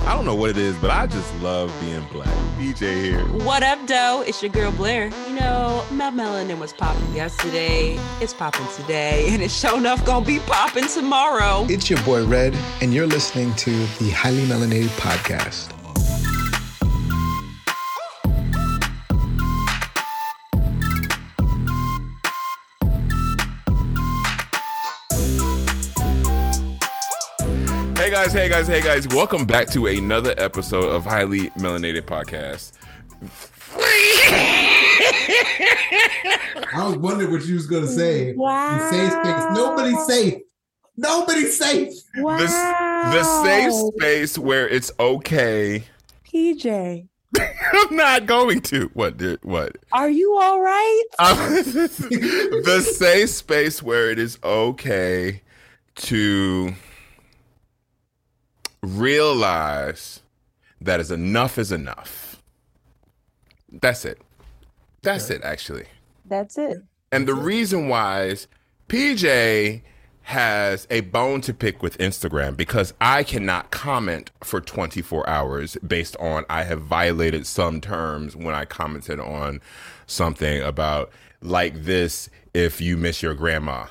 I don't know what it is, but I just love being black. DJ here. What up, doe? It's your girl Blair. You know, my melanin was popping yesterday. It's popping today, and it's sure enough gonna be popping tomorrow. It's your boy Red, and you're listening to the Highly Melanated Podcast. Hey guys. Welcome back to another episode of Highly Melanated Podcast. I was wondering what you was going to say. Wow. The safe space. Nobody's safe. Nobody's safe. Wow. The safe space where it's okay. PJ. I'm not going to. What? Are you all right? The safe space where it is okay to realize that enough is enough. That's it. That's it, actually. That's it. And the reason why is PJ has a bone to pick with Instagram because I cannot comment for 24 hours based on I have violated some terms when I commented on something about like this if you miss your grandma.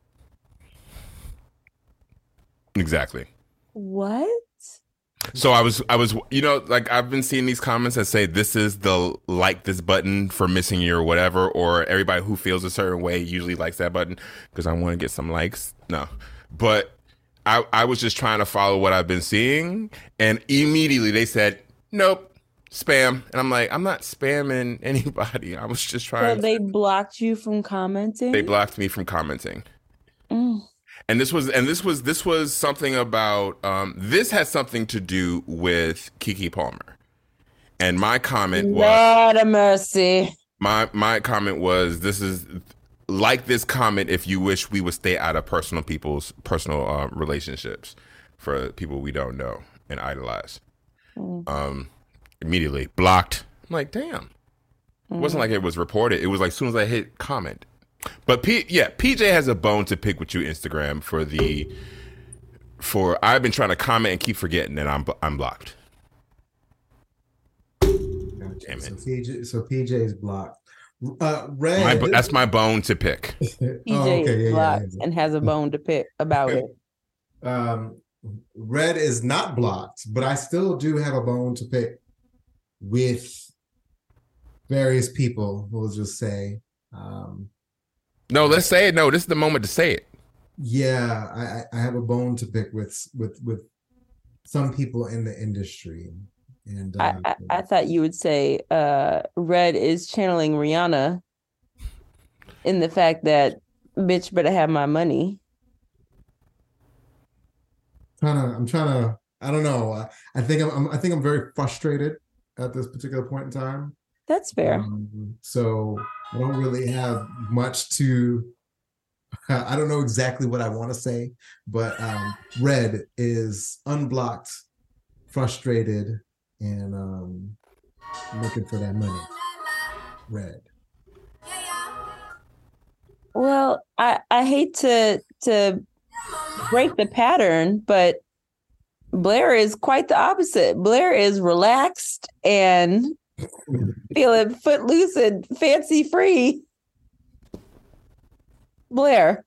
Exactly. What? So I was, you know, like I've been seeing these comments that say this is the like this button for missing you or whatever, or everybody who feels a certain way usually likes that button because I want to get some likes. No, but I was just trying to follow what I've been seeing, and immediately they said nope, spam, and I'm like, I'm not spamming anybody. I was just trying. So they blocked you from commenting? They blocked me from commenting. And this was something about this had something to do with Keke Palmer, and my comment was Lord of mercy. My comment was, this is like this comment if you wish we would stay out of personal relationships for people we don't know and idolize. Immediately blocked. I'm like, damn. It wasn't like it was reported. It was like as soon as I hit comment. But PJ has a bone to pick with you, Instagram, for I've been trying to comment and keep forgetting that I'm blocked. Gotcha. Damn it. So PJ is blocked. Red. That's my bone to pick. PJ is blocked and has a bone to pick about it. Red is not blocked, but I still do have a bone to pick with various people. We'll just say. No, let's say it. No, this is the moment to say it. Yeah, I have a bone to pick with some people in the industry. And I thought you would say Red is channeling Rihanna in the fact that bitch better have my money. I'm trying to I don't know. I think I'm very frustrated at this particular point in time. That's fair. So I don't really have much to. I don't know exactly what I want to say, but Red is unblocked, frustrated, and looking for that money. Red. Well, I hate to break the pattern, but Blair is quite the opposite. Blair is relaxed and feeling footloose and fancy free. Blair.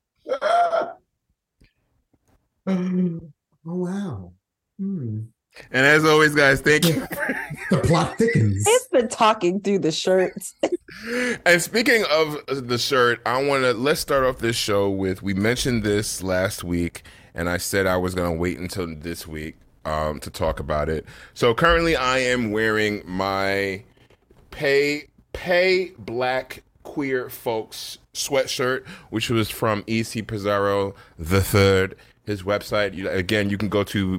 Oh wow. And as always, guys, thank you. The plot thickens. It's the talking through the shirts. And speaking of the shirt, let's start off this show with, we mentioned this last week, and I said I was going to wait until this week to talk about it. So currently I am wearing my Pay Black Queer Folks sweatshirt, which was from E.C. Pizarro III, his website. Again, you can go to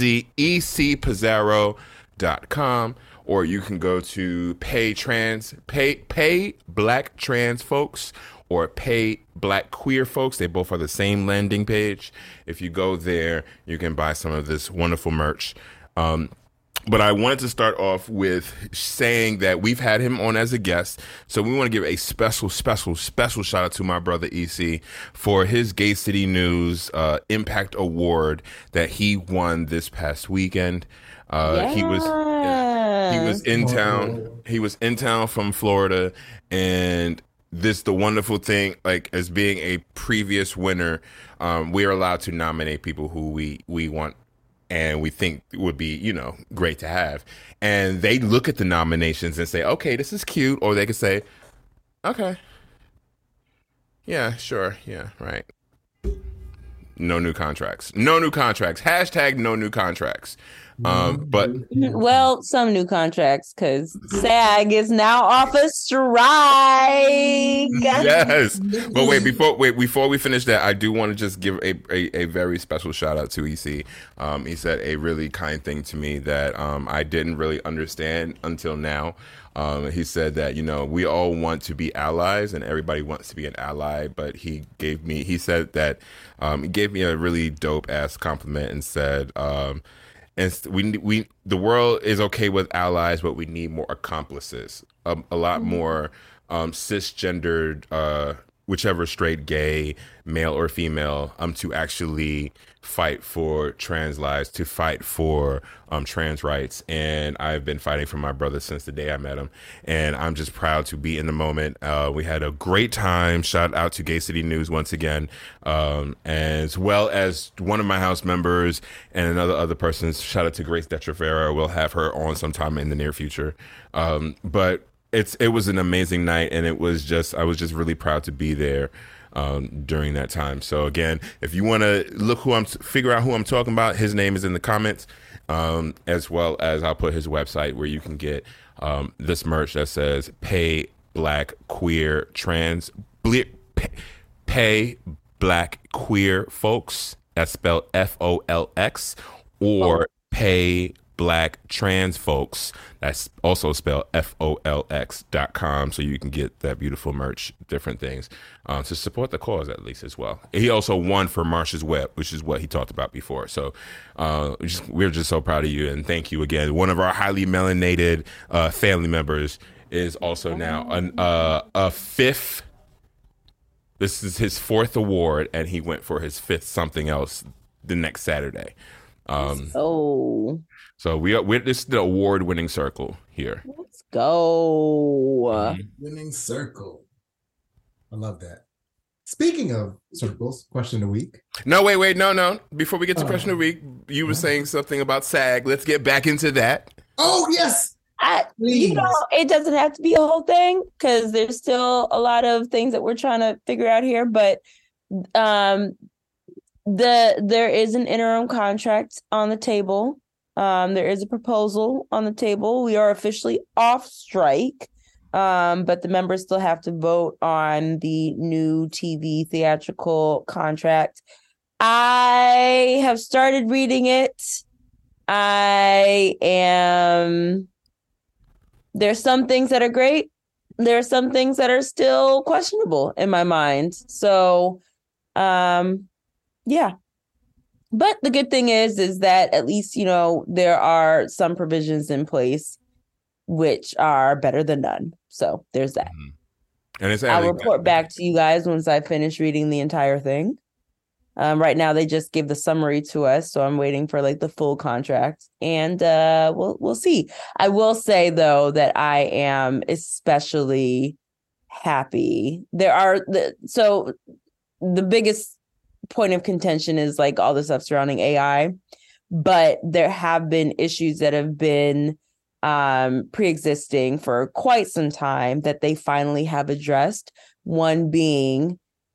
ecpizarro.com, or you can go to Pay Black Trans Folks or Pay Black Queer Folks. They both are the same landing page. If you go there, you can buy some of this wonderful merch. But I wanted to start off with saying that we've had him on as a guest. So we want to give a special shout out to my brother EC for his Gay City News Impact Award that he won this past weekend. He was in town. He was in town from Florida, and the wonderful thing, like as being a previous winner, we are allowed to nominate people who we want and we think would be, great to have. And they look at the nominations and say, okay, this is cute. Or they could say, okay, yeah, sure. Yeah, right. No new contracts. Hashtag no new contracts. But well, some new contracts because SAG is now off a strike. Yes, but before we finish that, I do want to just give a very special shout out to EC. He said a really kind thing to me that I didn't really understand until now. He said that we all want to be allies and everybody wants to be an ally, but he gave me a really dope ass compliment and said. And the world is okay with allies, but we need more accomplices. A lot more cisgendered, whichever straight, gay, male or female, to actually fight for trans lives, to fight for trans rights. And I've been fighting for my brother since the day I met him. And I'm just proud to be in the moment. We had a great time. Shout out to Gay City News once again, as well as one of my house members and other persons. Shout out to Grace Detrafera. We'll have her on sometime in the near future. But it was an amazing night, and I was just really proud to be there during that time. So again, if you want to figure out who I'm talking about, his name is in the comments, as well as I'll put his website where you can get this merch that says "Pay Black Queer Trans Pay Black Queer Folks." That's spelled FOLX, or Pay Black Trans Folks. That's also spelled FOLX.com. So you can get that beautiful merch, different things, to support the cause at least as well. He also won for Marsha's Web, which is what he talked about before. So we're just so proud of you, and thank you again. One of our highly melanated family members is also now a fifth. This is his fourth award, and he went for his fifth something else the next Saturday. So we're this is the award-winning circle here. Let's go. Winning circle. I love that. Speaking of circles, question of the week. No, wait, no. Before we get to question of the week, you were saying something about SAG. Let's get back into that. Oh, yes. It doesn't have to be a whole thing because there's still a lot of things that we're trying to figure out here. But there is an interim contract on the table. There is a proposal on the table. We are officially off strike, but the members still have to vote on the new TV theatrical contract. I have started reading it. There's some things that are great. There are some things that are still questionable in my mind. So, yeah. But the good thing is that at least, there are some provisions in place which are better than none. So there's that. And I'll report back to you guys once I finish reading the entire thing. Right now, they just gave the summary to us, so I'm waiting for the full contract, and we'll see. I will say though that I am especially happy. The biggest point of contention is all the stuff surrounding AI, but there have been issues that have been pre-existing for quite some time that they finally have addressed. One being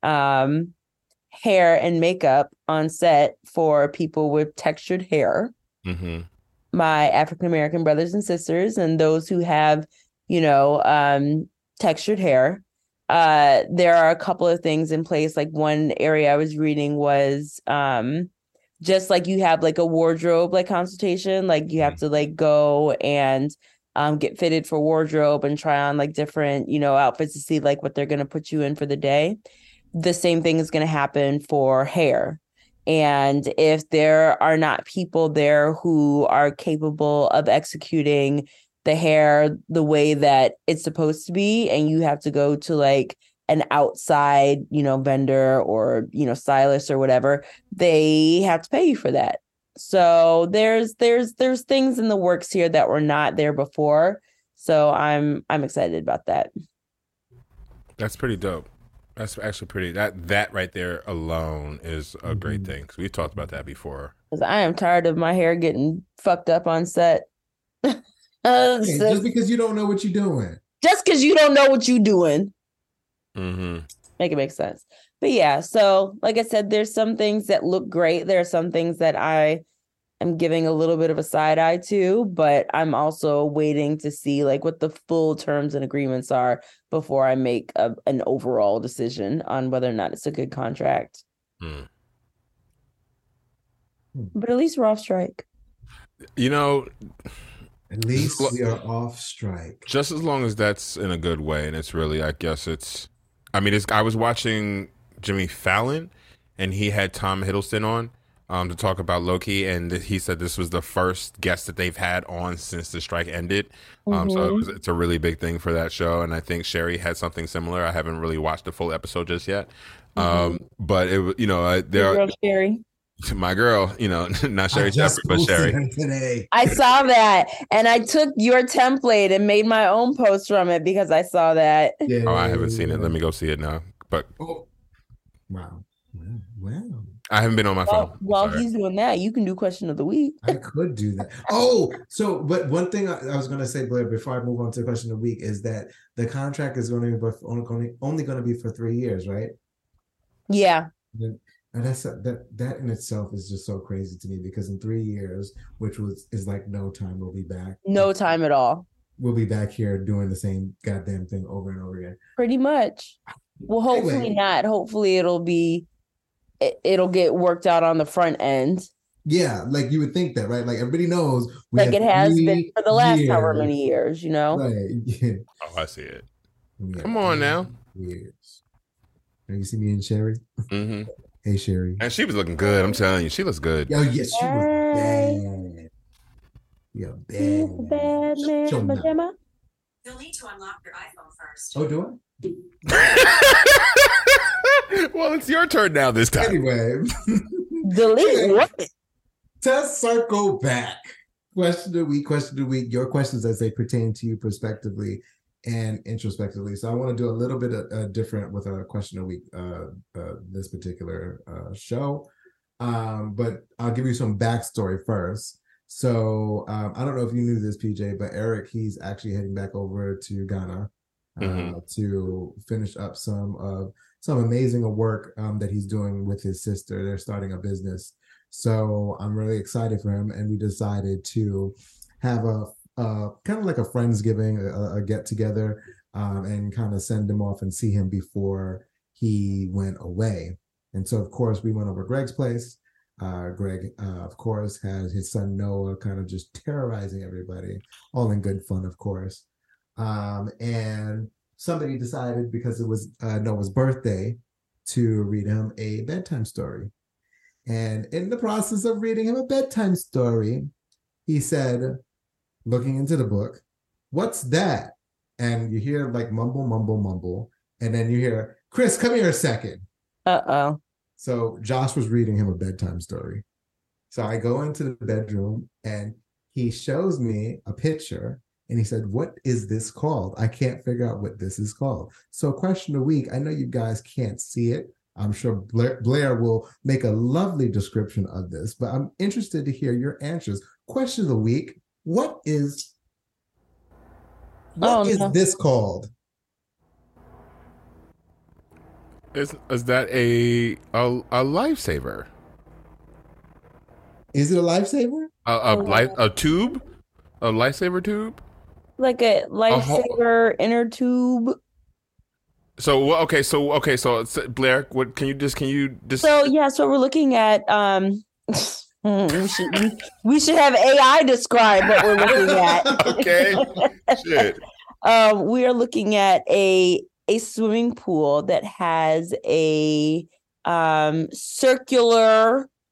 hair and makeup on set for people with textured hair. Mm-hmm. My African American brothers and sisters, and those who have, textured hair. There are a couple of things in place. One area I was reading was just you have a wardrobe consultation. You have to go and get fitted for wardrobe and try on different outfits to see what they're going to put you in for the day. The same thing is going to happen for hair. And if there are not people there who are capable of executing the hair the way that it's supposed to be, and you have to go to like an outside, vendor or, stylist or whatever, they have to pay you for that. So there's things in the works here that were not there before. So I'm excited about that. That's pretty dope. That's actually pretty. That right there alone is a great thing. Because we've talked about that before. Because I am tired of my hair getting fucked up on set. Just because you don't know what you're doing. Just because you don't know what you're doing. Mm-hmm. Make it make sense. But yeah, so like I said, there's some things that look great. There are some things that I am giving a little bit of a side eye to, but I'm also waiting to see like what the full terms and agreements are before I make an overall decision on whether or not it's a good contract. But at least we're off strike. At least we are off strike. Just as long as that's in a good way, and it's really, I guess I was watching Jimmy Fallon, and he had Tom Hiddleston on to talk about Loki, and he said this was the first guest that they've had on since the strike ended. So it's a really big thing for that show, and I think Sherry had something similar. I haven't really watched the full episode just yet, but it, there. Sherry. My girl, not Sherry Shepherd, but Sherry. Today. I saw that, and I took your template and made my own post from it because I saw that. Yeah. Oh, I haven't seen it. Let me go see it now. But wow. I haven't been on my phone. While he's doing that, you can do question of the week. I could do that. But one thing I was going to say, Blair, before I move on to the question of the week, is that the contract is only going to be for 3 years, right? Yeah. And that in itself is just so crazy to me, because in 3 years, which is like no time, we'll be back. No time at all. We'll be back here doing the same goddamn thing over and over again. Pretty much. Well, hopefully not. Hopefully it'll get worked out on the front end. Yeah, like you would think that, right? Like everybody knows. Like it has been for the last however many years, Right. Yeah. Oh, I see it. Yeah. Come on now. Years. You see me and Sherry? Mm-hmm. Hey, Sherry. And she was looking good. I'm telling you, she looks good. Oh, yes, she was bad. Yeah, bad. Bad man. You'll need to unlock your iPhone first. Oh, do I? Well, it's your turn now this time. Anyway. Delete what? To circle back. Question of the week. Your questions as they pertain to you prospectively and introspectively. So I want to do a little bit different with a question of the week this particular show. But I'll give you some backstory first. So I don't know if you knew this, PJ, but Eric, he's actually heading back over to Ghana to finish up some amazing work that he's doing with his sister. They're starting a business. So I'm really excited for him. And we decided to have a kind of like a Friendsgiving, a get together, and kind of send him off and see him before he went away. And so, of course, we went over Greg's place. Greg, of course, has his son Noah kind of just terrorizing everybody, all in good fun, of course. And somebody decided, because it was Noah's birthday, to read him a bedtime story. And in the process of reading him a bedtime story, he said, looking into the book, "What's that?" And you hear like mumble, mumble, mumble. And then you hear, "Chris, come here a second." Uh-oh. So Josh was reading him a bedtime story. So I go into the bedroom and he shows me a picture and he said, "What is this called? I can't figure out what this is called." So question of the week, I know you guys can't see it. I'm sure Blair will make a lovely description of this, but I'm interested to hear your answers. Question of the week, what is this called? Is that a lifesaver? Is it a lifesaver? A tube? A lifesaver tube? Like a lifesaver inner tube. So Blair, what can you just So we're looking at we should have AI describe what we're looking at. Okay. Shit. We are looking at a swimming pool that has a circular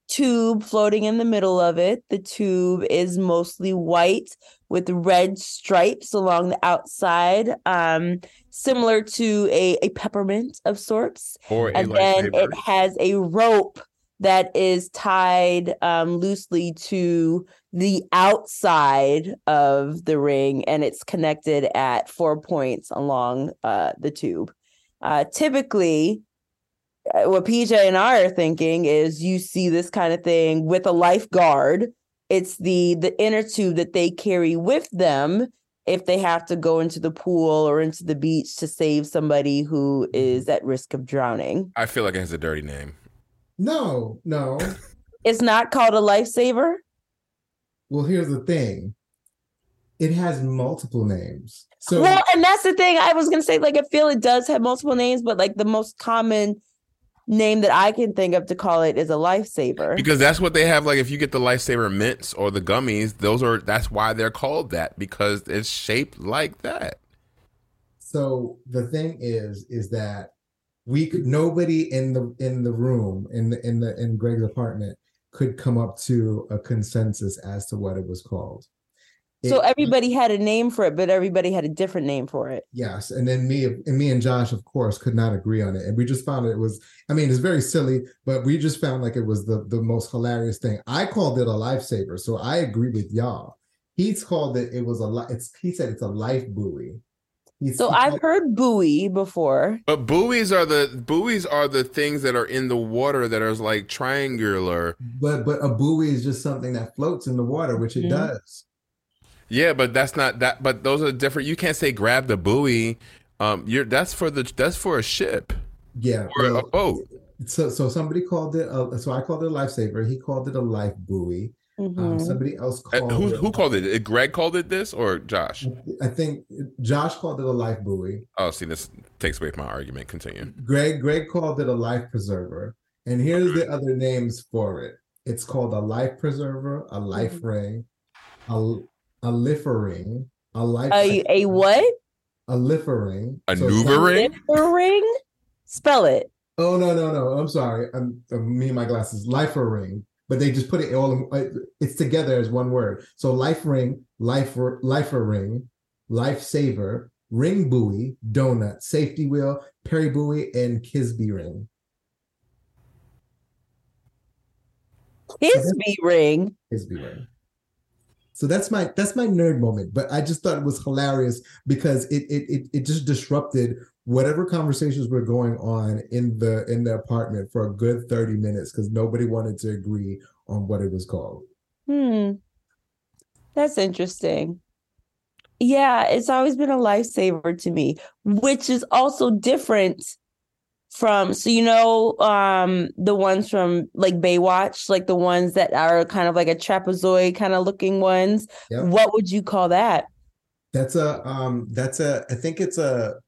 tube floating in the middle of it. The tube is mostly white with red stripes along the outside, similar to a peppermint of sorts. Or a And then lightsaber. it has a rope that is tied loosely to the outside of the ring, and it's connected at 4 points along the tube. Typically, what PJ and I are thinking is you see this kind of thing with a lifeguard. It's the inner tube that they carry with them if they have to go into the pool or into the beach to save somebody who is at risk of drowning. I feel like it has a dirty name. No. It's not called a lifesaver. Well, here's the thing. It has multiple names. So Well, and that's the thing I was gonna say. Like, I feel it does have multiple names, but like the most common name that I can think of to call it is a lifesaver. Because that's what they have. Like if you get the lightsaber mints or the gummies, that's why they're called that, because it's shaped like that. So the thing is that nobody in the room in Greg's apartment could come up to a consensus as to what it was called. So everybody had a name for it, but everybody had a different name for it. Yes, and then me and Josh, of course, could not agree on it, and we just found it was. I mean, it's very silly, but we just found like it was the most hilarious thing. I called it a lifesaver, so I agree with y'all. He's called it. It was he said it's a life buoy. So I've heard buoy before. But buoys are the things that are in the water that are like triangular. But a buoy is just something that floats in the water, which it does. Yeah, but that's not that. But those are different. You can't say grab the buoy. That's for a ship. Yeah, or a boat. So somebody called it. So I called it a lifesaver. He called it a life buoy. Somebody else called it. Who called it? Greg called it this, or Josh? I think Josh called it a life buoy. Oh, see, this takes away from my argument. Continue. Greg called it a life preserver. And here's the other names for it. It's called a life preserver, a life ring, a liffering, a life. A what? A liffering. A Nuva-ring? Liffering? Spell it. Oh no! I'm sorry. Me and my glasses. Lifer-ring, but they just put it all. It's together as one word. So life ring, lifer-ring, lifesaver, ring buoy, donut, safety wheel, Perry buoy, and Kisby ring. Kisby ring. Kisby ring. So that's my nerd moment, but I just thought it was hilarious because it just disrupted whatever conversations were going on in the apartment for a good 30 minutes because nobody wanted to agree on what it was called. That's interesting. Yeah, it's always been a lifesaver to me, which is also different from, so the ones from like Baywatch, like the ones that are kind of like a trapezoid kind of looking ones. Yep. What would you call that? I think it's a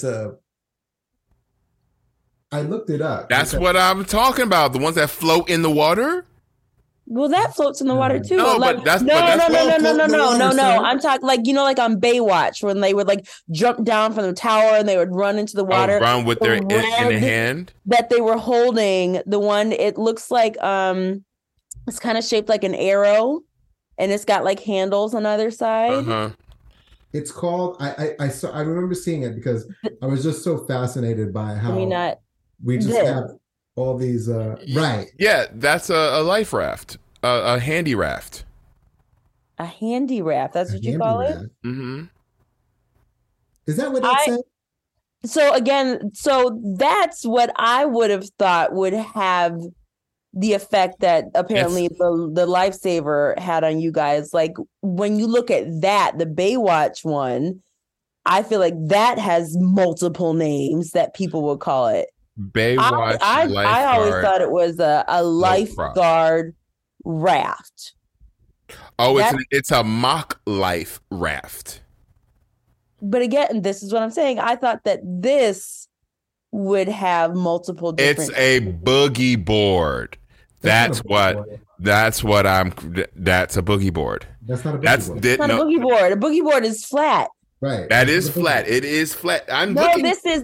I looked it up. That's what I'm talking about. The ones that float in the water? Well, that floats in the water too. No, like, but that's no. Sir. I'm talking like like on Baywatch when they would like jump down from the tower and they would run into the water. Run with their in the hand that they were holding. The one, it looks like it's kind of shaped like an arrow, and it's got like handles on either side. It's called. I remember seeing it because I was just so fascinated by how we just have all these right. Yeah, that's a life raft, a handy raft. A handy raft. That's what you call it? Mm-hmm. Is that what it said? So that's what I would have thought would have the effect that apparently the lifesaver had on you guys. Like when you look at that, the Baywatch one, I feel like that has multiple names that people would call it. Baywatch. I always thought it was a lifeguard raft. Oh, it's a mock life raft. But again, this is what I'm saying. I thought that this would have multiple different. It's a boogie board. That's a boogie board. That's not a boogie board. It's not a boogie board. A boogie board is flat. Right. That is flat. It is flat.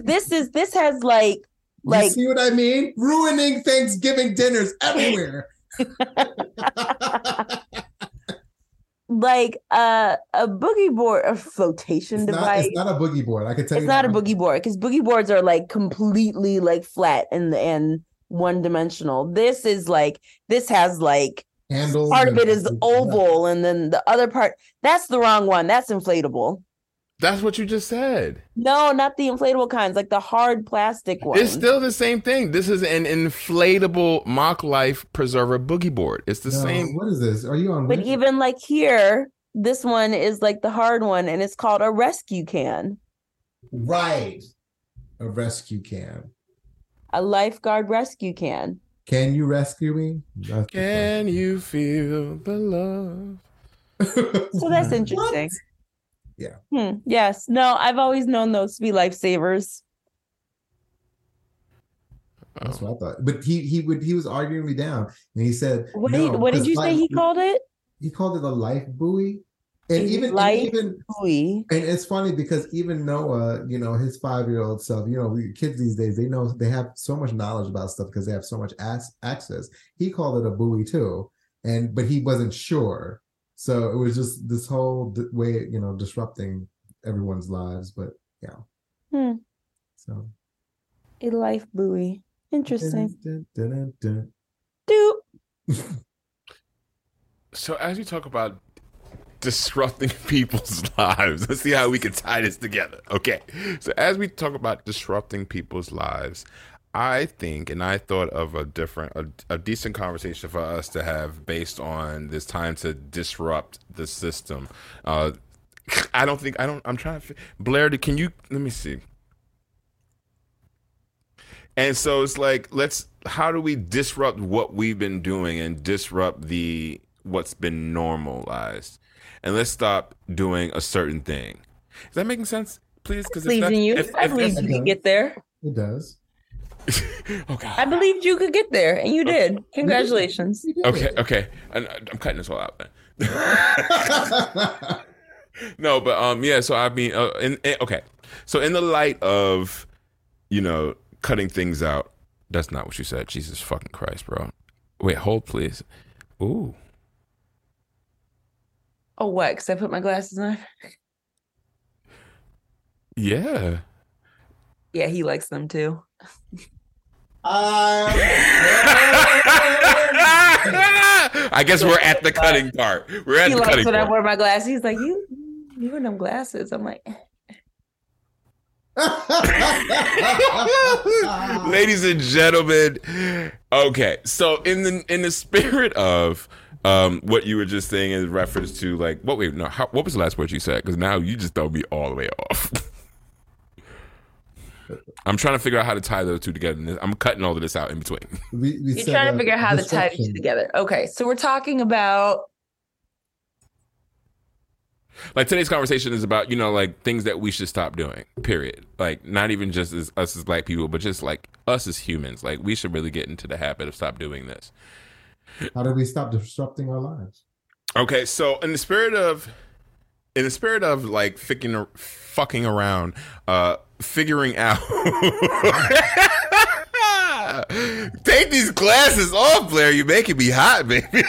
This has like you see what I mean? Ruining Thanksgiving dinners everywhere. Like a boogie board, a flotation device. It's not a boogie board. I can tell It's you not that a boogie board because boogie boards are like completely like flat and one dimensional. This has like handles. part of it is oval, and then the other part, that's the wrong one. That's inflatable. That's what you just said. No, not the inflatable kinds, like the hard plastic one. It's still the same thing. This is an inflatable Mock Life Preserver boogie board. It's the same. What is this? Are you on? But even like here, this one is like the hard one, and it's called a rescue can. Right. A rescue can. A lifeguard rescue can. Can you rescue me? Can you feel the love? So that's interesting. What? Yeah. Yes. No, I've always known those to be lifesavers. That's what I thought. But he was arguing me down, and he said, What did you say he called it? He called it a life buoy. And even buoy. And it's funny because even Noah, his 5-year-old self, kids these days, they have so much knowledge about stuff because they have so much access. He called it a buoy too, but he wasn't sure. So it was just this whole way, disrupting everyone's lives. But yeah. So a life buoy. Interesting. Dun, dun, dun. Doop. So as we talk about disrupting people's lives, let's see how we can tie this together. Okay. So as we talk about disrupting people's lives, I think, and I thought of a decent conversation for us to have based on this time to disrupt the system. I'm trying to, Blair, let me see. And so it's like, how do we disrupt what we've been doing and disrupt what's been normalized? And let's stop doing a certain thing. Is that making sense? Please? I believe in you. I believe you could get there. It does. Oh God. I believed you could get there, and you did. Congratulations. Okay. I'm cutting this all out then. No, but yeah. So I mean, okay. So in the light of, cutting things out, that's not what you said. Jesus fucking Christ, bro. Wait, hold please. Ooh. Oh, what? Because I put my glasses on. Yeah. Yeah, he likes them too. I guess we're at the cutting part. We're at the cutting part. I wear my glasses. He's like, you wear them glasses. I'm like, ladies and gentlemen. Okay, so in the spirit of what you were just saying in reference to like what was the last word you said? Because now you just throw me all the way off. I'm trying to figure out how to tie those two together. I'm cutting all of this out in between. You're trying to figure out how to tie these two together. Okay, so we're talking about, like, today's conversation is about, like things that we should stop doing, period. Like, not even just as us as black people, but just like us as humans. Like, we should really get into the habit of stop doing this. How do we stop disrupting our lives? Okay, so in the spirit of like fucking around, figuring out. Take these glasses off, Blair. You're making me hot, baby.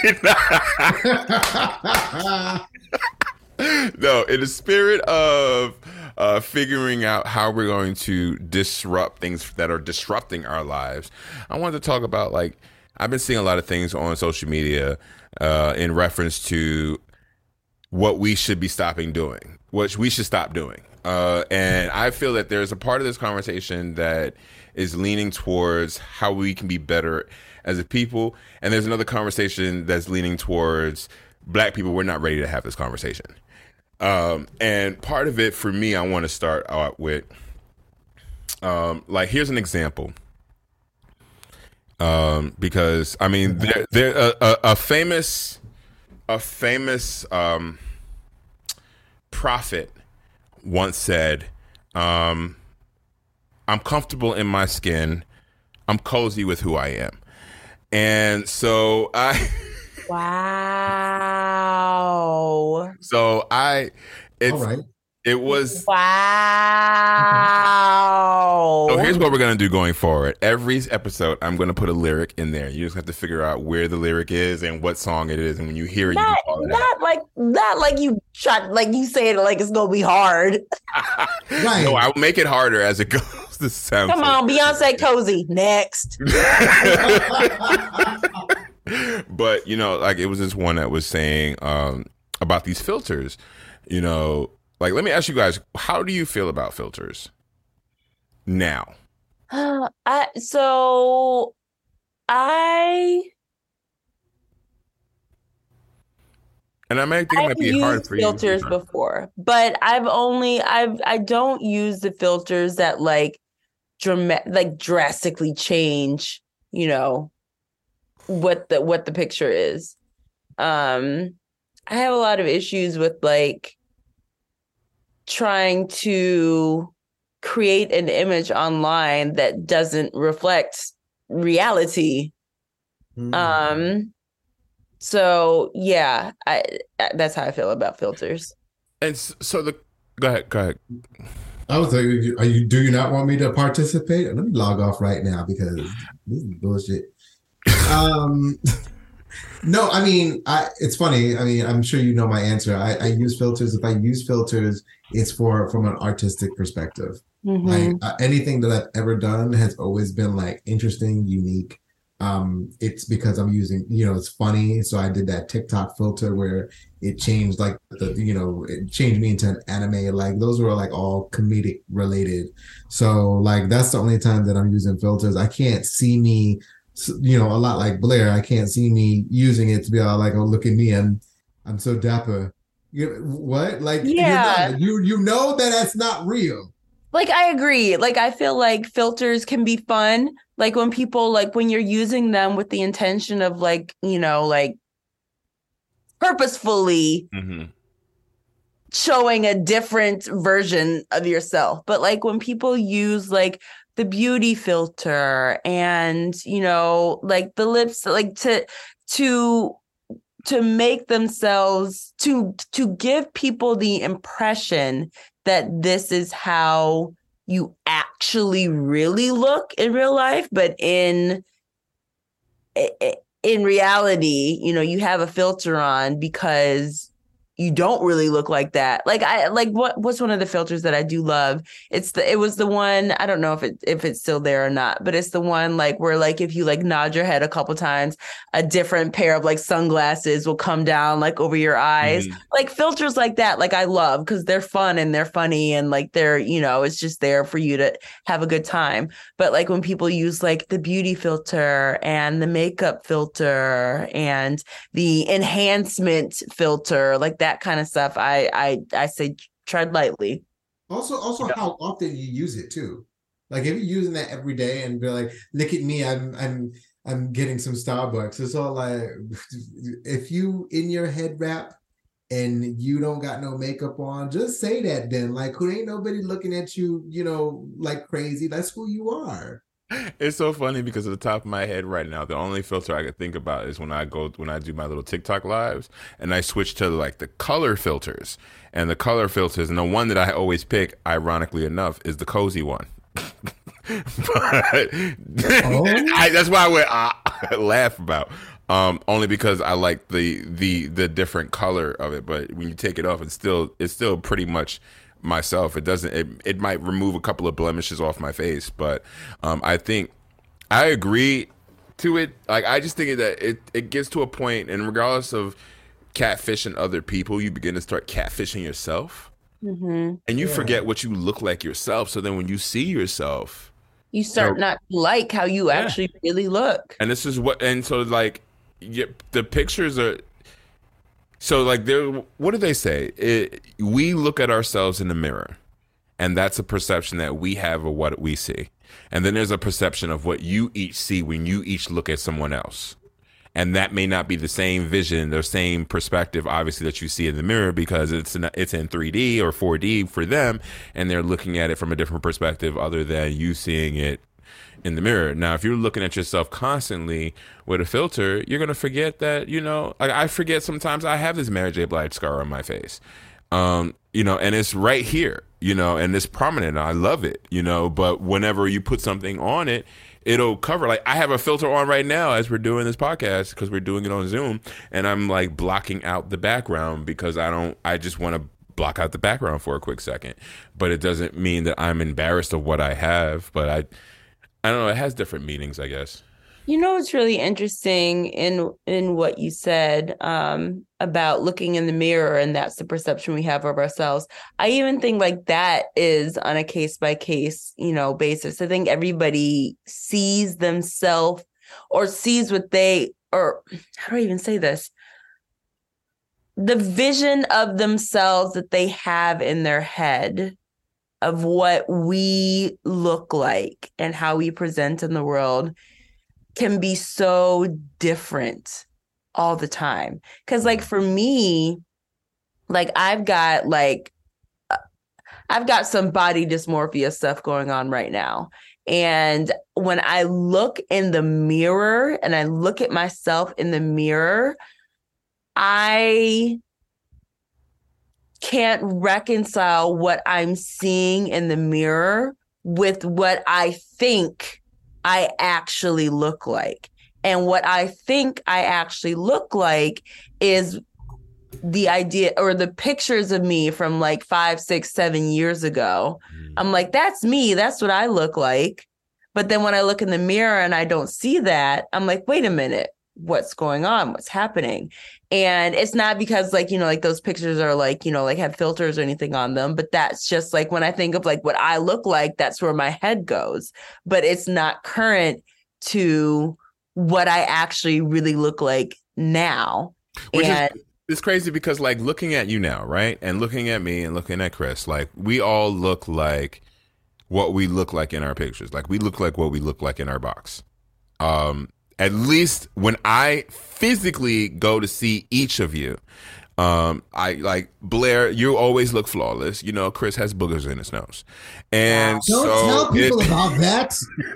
No, in the spirit of figuring out how we're going to disrupt things that are disrupting our lives, I wanted to talk about, like, I've been seeing a lot of things on social media in reference to what we should be stopping doing, what we should stop doing. And I feel that there's a part of this conversation that is leaning towards how we can be better as a people. And there's another conversation that's leaning towards black people. We're not ready to have this conversation. And part of it for me, I want to start out with, like, here's an example. Because I mean, there a famous prophet once said, I'm comfortable in my skin. I'm cozy with who I am. And so wow. All right. It was. Wow. So here's what we're gonna do going forward. Every episode, I'm gonna put a lyric in there. You just have to figure out where the lyric is and what song it is, and when you hear it, you can call it out. Not like you shot, like you say it like it's gonna be hard. Right. No, I'll make it harder as it goes. This sounds. Come on, Beyonce Cozy. Next. But like it was this one that was saying about these filters. Like let me ask you guys, how do you feel about filters now? I And I might think it might be hard for you. I've used filters before, but I don't use the filters that like drastically change, what the picture is. I have a lot of issues with like trying to create an image online that doesn't reflect reality. So yeah, that's how I feel about filters. And so go ahead. I was like, do you not want me to participate? Let me log off right now because this is bullshit. No, I mean, it's funny. I mean, I'm sure you know my answer. I use filters. If I use filters, it's from an artistic perspective. Mm-hmm. Like anything that I've ever done has always been like interesting, unique. It's because I'm using, it's funny. So I did that TikTok filter where it changed like it changed me into an anime. Like those were like all comedic related. So like that's the only time that I'm using filters. I can't see me, a lot like Blair. I can't see me using it to be all like, oh, look at me, I'm so dapper. What? Like, yeah, you know that's not real. Like, I agree. Like, I feel like filters can be fun. Like when people, like when you're using them with the intention of like, like purposefully showing a different version of yourself. But like when people use like the beauty filter and, like the lips, like to make themselves, to give people the impression that this is how you actually really look in real life, but in reality, you have a filter on because you don't really look like that. Like what's one of the filters that I do love? It was the one, I don't know if it's still there or not, but it's the one like where like if you like nod your head a couple times, a different pair of like sunglasses will come down like over your eyes. Like filters like that, like I love because they're fun and they're funny and like they're, it's just there for you to have a good time. But like when people use like the beauty filter and the makeup filter and the enhancement filter, like that kind of stuff, I say tread lightly. Also how often you use it too. Like if you're using that every day and be like, look at me, I'm getting some Starbucks. It's all like, if you in your head wrap and you don't got no makeup on, just say that then. Like, who ain't nobody looking at you, like crazy. That's who you are. It's so funny because at the top of my head right now, the only filter I could think about is when I do my little TikTok lives and I switch to like the color filters. And the color filters, and the one that I always pick, ironically enough, is the cozy one. But that's why I laugh about. Only because I like the different color of it. But when you take it off, it's still pretty much myself. It might remove a couple of blemishes off my face, but I think I agree to it. Like I just think that it gets to a point, and regardless of catfishing other people, you begin to start catfishing yourself, and you forget what you look like yourself. So then when you see yourself, you start not to like how you actually really look. And this is so like the pictures are. So, like, what do they say? We look at ourselves in the mirror, and that's a perception that we have of what we see. And then there's a perception of what you each see when you each look at someone else. And that may not be the same vision, the same perspective, obviously, that you see in the mirror because it's in 3D or 4D for them, and they're looking at it from a different perspective other than you seeing it in the mirror. Now, if you're looking at yourself constantly with a filter, you're going to forget that, like I forget sometimes I have this Mary J. Blige scar on my face. And it's right here, and it's prominent. I love it, but whenever you put something on it, it'll cover. Like, I have a filter on right now as we're doing this podcast because we're doing it on Zoom, and I'm like blocking out the background because I just want to block out the background for a quick second. But it doesn't mean that I'm embarrassed of what I have, but I don't know. It has different meanings, I guess. It's really interesting in what you said about looking in the mirror, and that's the perception we have of ourselves. I even think like that is on a case by case, basis. I think everybody sees themselves or sees how do I even say this? The vision of themselves that they have in their head of what we look like and how we present in the world can be so different all the time. Because like for me, like I've got some body dysmorphia stuff going on right now. And when I look in the mirror and I look at myself in the mirror, I can't reconcile what I'm seeing in the mirror with what I think I actually look like. And what I think I actually look like is the idea or the pictures of me from like 5, 6, 7 years ago. I'm like, that's me. That's what I look like. But then when I look in the mirror and I don't see that, I'm like, wait a minute, what's going on? What's happening? And it's not because like, like those pictures are like, like have filters or anything on them. But that's just like when I think of like what I look like, that's where my head goes. But it's not current to what I actually really look like now. It's crazy because like looking at you now, right? And looking at me and looking at Chris, like we all look like what we look like in our pictures. Like we look like what we look like in our box. At least when I physically go to see each of you, I like Blair. You always look flawless. Chris has boogers in his nose, and don't tell people about that.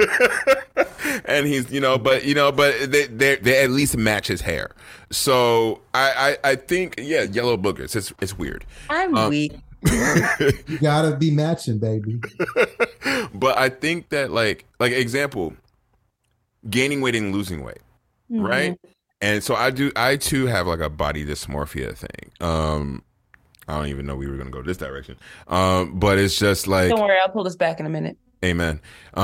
And he's, but they at least match his hair. So I think, yeah, yellow boogers. It's weird. I'm weak. You gotta be matching, baby. But I think that like example. Gaining weight and losing weight, right? And so I too have like a body dysmorphia thing. I don't even know we were going to go this direction. But it's just like, don't worry, I'll pull this back in a minute. Amen.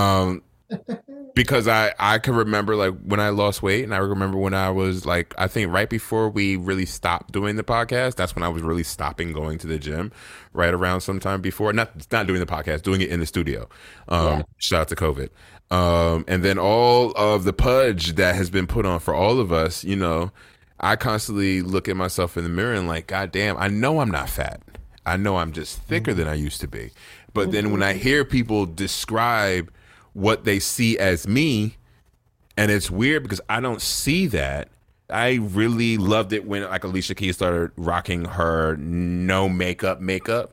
Because I can remember like when I lost weight, and I remember when I was like, I think right before we really stopped doing the podcast, that's when I was really stopping going to the gym, right around sometime before, not doing the podcast, doing it in the studio. Shout out to COVID. And then all of the pudge that has been put on for all of us, I constantly look at myself in the mirror and like, God damn, I know I'm not fat. I know I'm just thicker than I used to be. But then when I hear people describe what they see as me, and it's weird because I don't see that. I really loved it when like Alicia Keys started rocking her no makeup.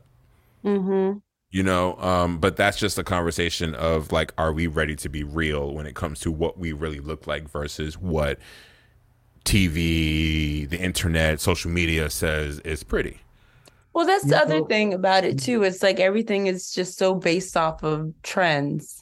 But that's just a conversation of like, are we ready to be real when it comes to what we really look like versus what TV, the internet, social media says is pretty. Well, that's the other thing about it too. It's like everything is just so based off of trends,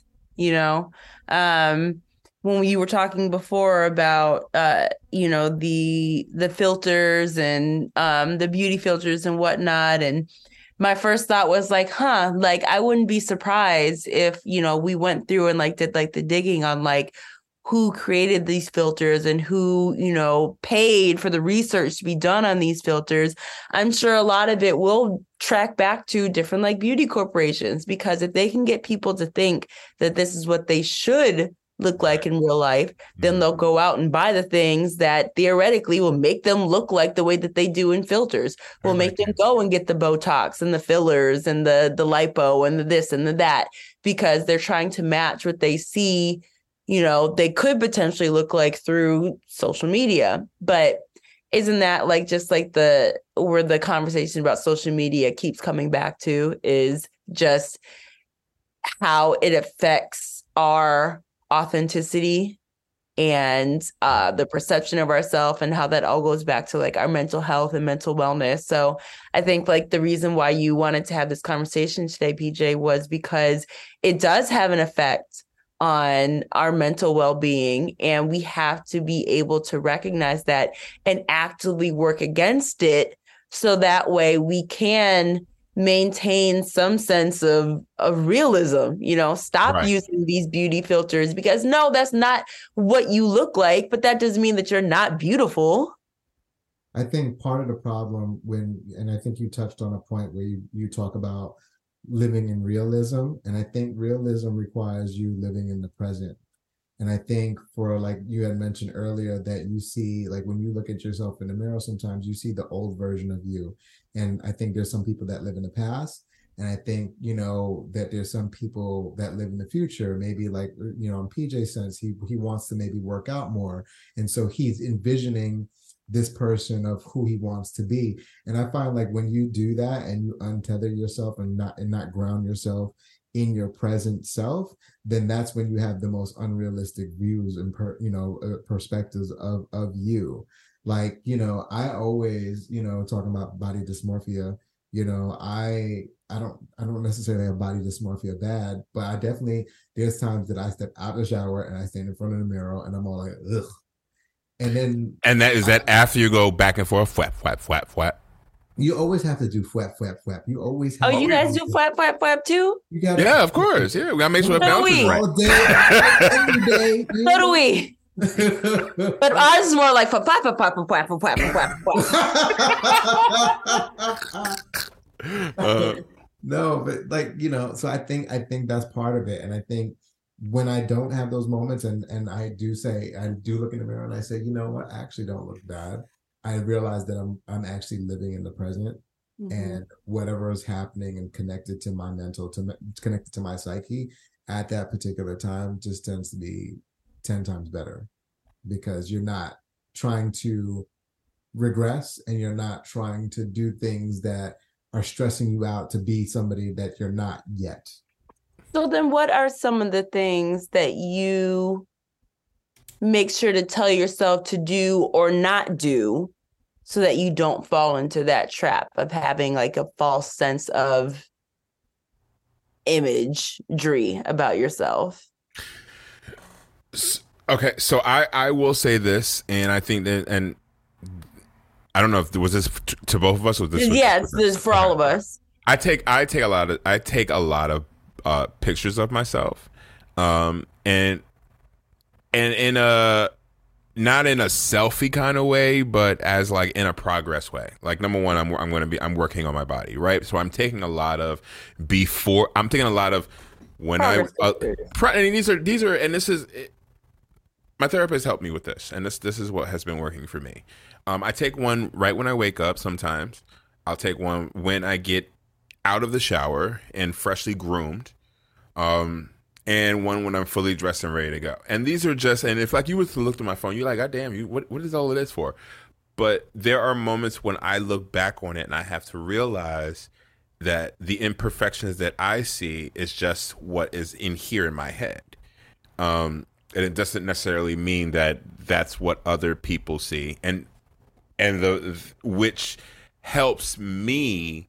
when you were talking before about, the filters and the beauty filters and whatnot. And my first thought was like, like I wouldn't be surprised if, we went through and like did like the digging on like who created these filters and who, paid for the research to be done on these filters. I'm sure a lot of it will track back to different like beauty corporations, because if they can get people to think that this is what they should look like in real life, then they'll go out and buy the things that theoretically will make them look like the way that they do in filters, will make them go and get the Botox and the fillers and the lipo and the this and the that, because they're trying to match what they see, they could potentially look like through social media. But isn't that like just like where the conversation about social media keeps coming back to, is just how it affects our authenticity and the perception of ourselves, and how that all goes back to like our mental health and mental wellness. So I think like the reason why you wanted to have this conversation today, PJ, was because it does have an effect on our mental well-being, and we have to be able to recognize that and actively work against it, so that way we can maintain some sense of realism. Stop Right. using these beauty filters, because no, that's not what you look like, but that doesn't mean that you're not beautiful. I think part of the problem and I think you touched on a point where you talk about living in realism, and I think realism requires you living in the present. And I think, for like you had mentioned earlier, that you see, like when you look at yourself in the mirror, sometimes you see the old version of you. And I think there's some people that live in the past. And I think, that there's some people that live in the future, maybe like, in PJ's sense, he wants to maybe work out more. And so he's envisioning this person of who he wants to be. And I find like when you do that and you untether yourself and not ground yourself in your present self, then that's when you have the most unrealistic views and perspectives of you. Like, I always, talking about body dysmorphia, I don't necessarily have body dysmorphia bad, but I definitely, there's times that I step out of the shower and I stand in front of the mirror and I'm all like, ugh. And that is that after you go back and forth, flap, flap, flap, flap. You always have to do flap, flap, flap. You always have. Oh, you guys do flap, flap, flap too? You got. Yeah, of course. Yeah, we gotta make sure the balance is right. All day, every day. So do we. But ours is more like flap, flap, flap, flap, flap, flap, flap, flap. No, but like, so I think that's part of it. And I think when I don't have those moments and I do look in the mirror and I say, you know what, I actually don't look bad. I realize that I'm actually living in the present, and whatever is happening and connected to my connected to my psyche at that particular time just tends to be 10 times better, because you're not trying to regress and you're not trying to do things that are stressing you out to be somebody that you're not yet. So then what are some of the things that you make sure to tell yourself to do or not do so that you don't fall into that trap of having like a false sense of imagery about yourself? Okay, so I will say this, and I think that, and I don't know if was this to both of us or this. Yeah, it's this for all of us. I take a lot of pictures of myself, and in a, not in a selfie kind of way, but as like in a progress way. Like, number one, I'm working on my body, right? So I'm taking a lot of when I and these are and this is my therapist helped me with this, and this is what has been working for me. I take one right when I wake up. Sometimes I'll take one when I get out of the shower and freshly groomed, and one when I'm fully dressed and ready to go. And these are just, and if like you were to look at my phone, you're like, God damn, what is all of this for? But there are moments when I look back on it and I have to realize that the imperfections that I see is just what is in here in my head. And it doesn't necessarily mean that that's what other people see. And which helps me.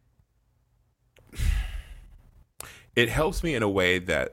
It helps me in a way that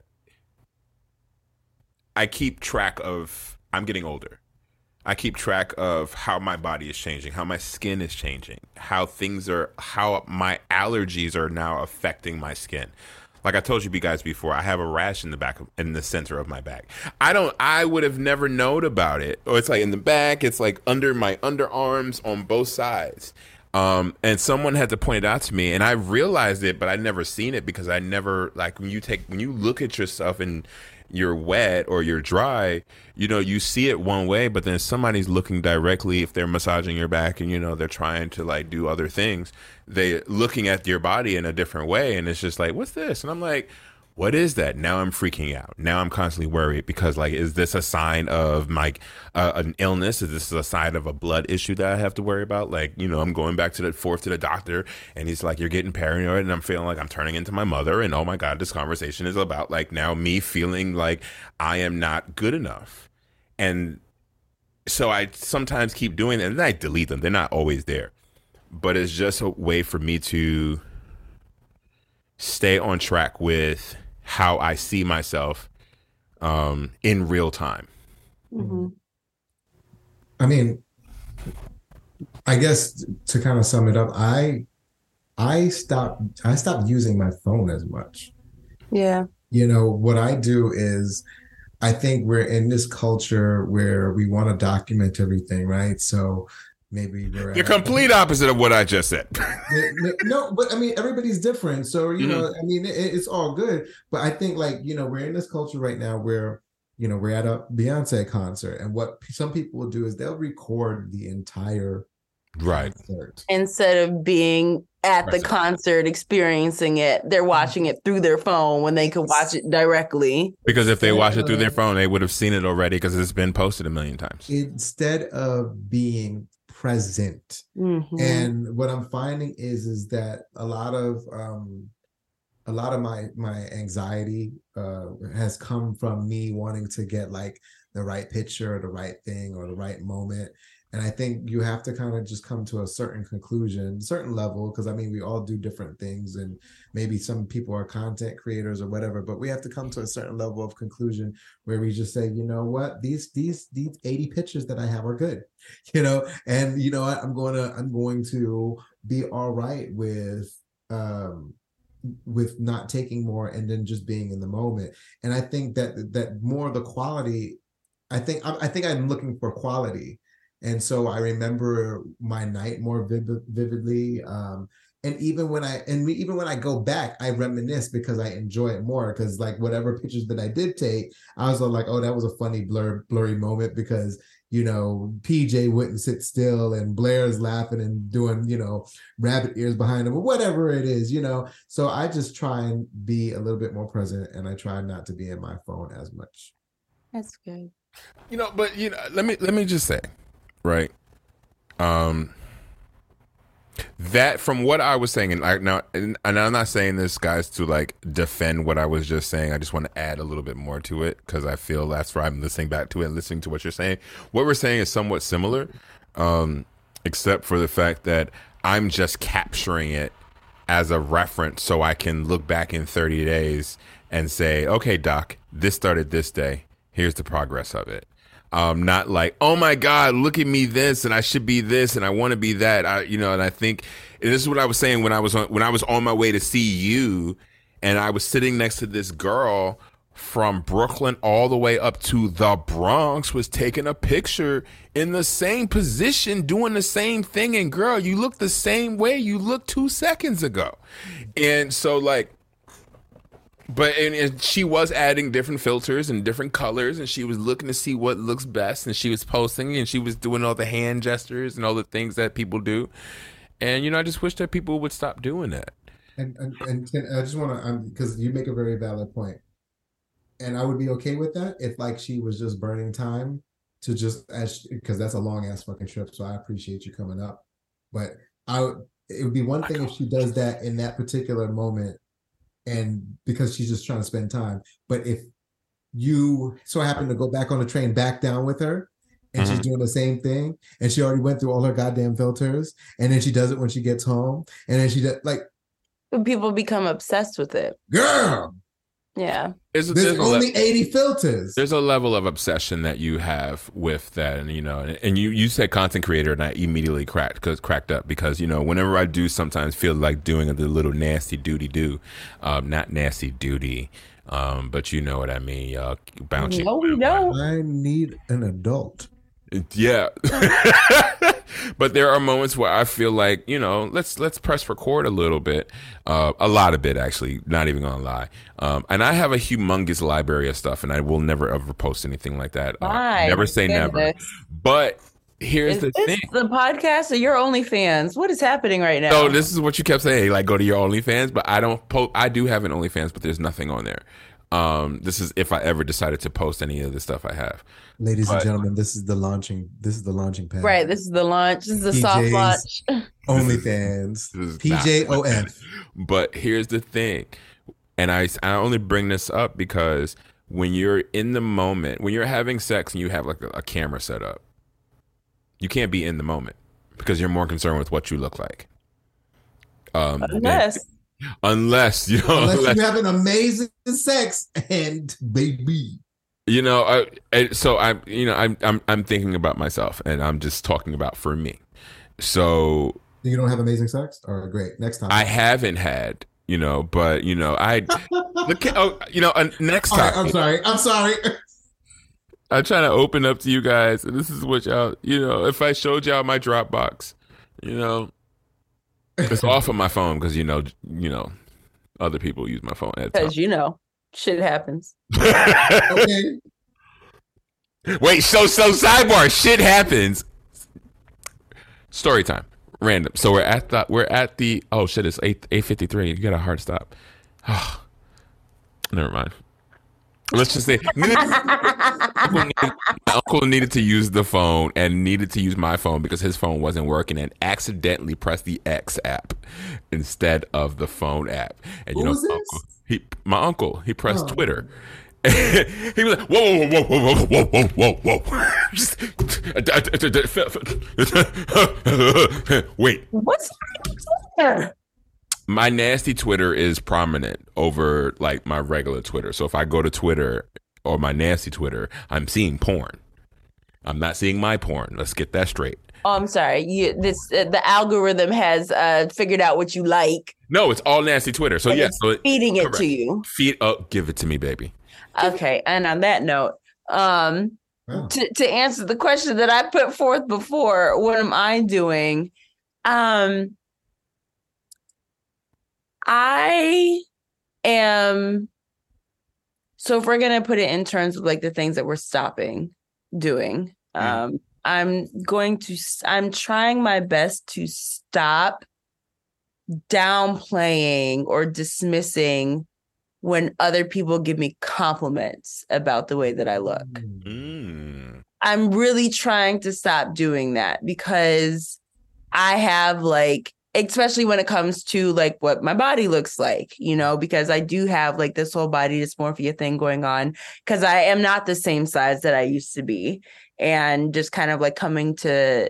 I keep track of, I'm getting older. I keep track of how my body is changing, how my skin is changing, how my allergies are now affecting my skin. Like I told you guys before, I have a rash in the center of my back. I would have never known about it. Or it's like in the back, it's like under my underarms on both sides. And someone had to point it out to me, and I realized it, but I'd never seen it because I never, like, when you look at yourself and you're wet or you're dry, you see it one way, but then somebody's looking directly, if they're massaging your back and, they're trying to like do other things, they looking at your body in a different way. And it's just like, what's this? And I'm like, what is that? Now I'm freaking out. Now I'm constantly worried because, like, is this a sign of an illness? Is this a sign of a blood issue that I have to worry about? Like, I'm going back to the doctor, and he's like, you're getting paranoid, and I'm feeling like I'm turning into my mother. And oh my God, this conversation is about like now me feeling like I am not good enough. And so I sometimes keep doing it, and then I delete them. They're not always there, but it's just a way for me to stay on track with how I see myself in real time. Mm-hmm. I mean, I guess to kind of sum it up, I stopped using my phone as much. Yeah. You know, what I do is I think we're in this culture where we want to document everything, right? So maybe we're The complete opposite of what I just said. No, but I mean, everybody's different. So, you know, I mean, it's all good. But I think, like, you know, we're in this culture right now where, you know, we're at a Beyonce concert, and what some people will do is they'll record the entire concert. Instead of being at the concert experiencing it, they're watching it through their phone when they could watch it directly. Because if they watch it through their phone, they would have seen it already because it's been posted a million times. Instead of being present. Mm-hmm. And what I'm finding is that a lot of my anxiety has come from me wanting to get like the right picture or the right thing or the right moment. And I think you have to kind of just come to a certain conclusion, certain level, because I mean, we all do different things, and maybe some people are content creators or whatever, but we have to come to a certain level of conclusion where we just say, you know what, these 80 pictures that I have are good, you know, and you know what, I'm going to be all right with not taking more and then just being in the moment. And I think that more the quality, I think I'm looking for quality. And so I remember my night more vividly. And even when I go back, I reminisce because I enjoy it more. Because like whatever pictures that I did take, I was like, oh, that was a funny blurry moment because, you know, PJ wouldn't sit still and Blair's laughing and doing, you know, rabbit ears behind him or whatever it is, you know. So I just try and be a little bit more present, and I try not to be in my phone as much. That's good. You know, but you know, let me just say, right? That from what I was saying, and I'm not saying this, guys, to like defend what I was just saying. I just want to add a little bit more to it because I feel that's why I'm listening back to it and listening to what you're saying. What we're saying is somewhat similar, except for the fact that I'm just capturing it as a reference so I can look back in 30 days and say, okay, Doc, this started this day. Here's the progress of it. Not like, oh my God, look at me this, and I should be this, and I want to be that. And I think and this is what I was saying when I was on my way to see you, and I was sitting next to this girl from Brooklyn all the way up to the Bronx, was taking a picture in the same position, doing the same thing, and girl, you look the same way you looked 2 seconds ago. And so like, but and she was adding different filters and different colors, and she was looking to see what looks best, and she was posting, and she was doing all the hand gestures and all the things that people do. And you know, I just wish that people would stop doing that. And I just want to, because you make a very valid point, and I would be okay with that if like she was just burning time to just because that's a long ass fucking trip. So I appreciate you coming up, but it would be one thing if she does that in that particular moment, and because she's just trying to spend time. But if you so happen to go back on the train back down with her, and she's doing the same thing, and she already went through all her goddamn filters, and then she does it when she gets home, and then she does like people become obsessed with it. Girl, yeah. There's only 80 filters. There's a level of obsession that you have with that, and you know, and you said content creator, and I immediately cracked up because you know, whenever I do sometimes feel like doing a little nasty duty not nasty duty, but you know what I mean, y'all bouncing. No, we don't. I need an adult. Yeah. But there are moments where I feel like, you know, let's press record a little bit, a lot of it actually, not even gonna lie. And I have a humongous library of stuff, and I will never ever post anything like that. Never say never. But here's the thing: the podcast or your OnlyFans? What is happening right now? So this is what you kept saying, like go to your OnlyFans, but I don't post. I do have an OnlyFans, but there's nothing on there. This is if I ever decided to post any of the stuff I have. Ladies and gentlemen, this is the launching pad. Right, this is the launch. This is the soft launch. OnlyFans. PJOF. But here's the thing, and I only bring this up because when you're in the moment, when you're having sex and you have like a camera set up, you can't be in the moment because you're more concerned with what you look like. Unless Unless you know, Unless you have an amazing sex and baby. you know. I'm thinking about myself, and I'm just talking about for me. So You don't have amazing sex? All right, great. Next time. I haven't had, but I look at, next All right, time. I'm sorry. I'm trying to open up to you guys, and this is what y'all, if I showed y'all my Dropbox, it's off of my phone because other people use my phone at the time. because shit happens. Okay. Wait, so sidebar, shit happens. Story time, random. So we're at the oh shit, it's 8:53. You got a hard stop. Oh, never mind. Let's just say my uncle needed to use the phone and needed to use my phone because his phone wasn't working and accidentally pressed the X app instead of the phone app. And Who was this? My uncle, he pressed Twitter. He was like, whoa, whoa, whoa, whoa, whoa, whoa, whoa, whoa. Wait. What's there? My nasty Twitter is prominent over like my regular Twitter. So if I go to Twitter or my nasty Twitter, I'm seeing porn. I'm not seeing my porn. Let's get that straight. Oh, I'm sorry. The algorithm has figured out what you like. No, it's all nasty Twitter. So yes, feeding it to you. Give it to me, baby. Okay, and on that note, to answer the question that I put forth before, what am I doing? I am. So if we're gonna put it in terms of like the things that we're stopping doing, I'm trying my best to stop downplaying or dismissing when other people give me compliments about the way that I look. I'm really trying to stop doing that because I have like, especially when it comes to like what my body looks like, because I do have like this whole body dysmorphia thing going on because I am not the same size that I used to be. And just kind of like coming to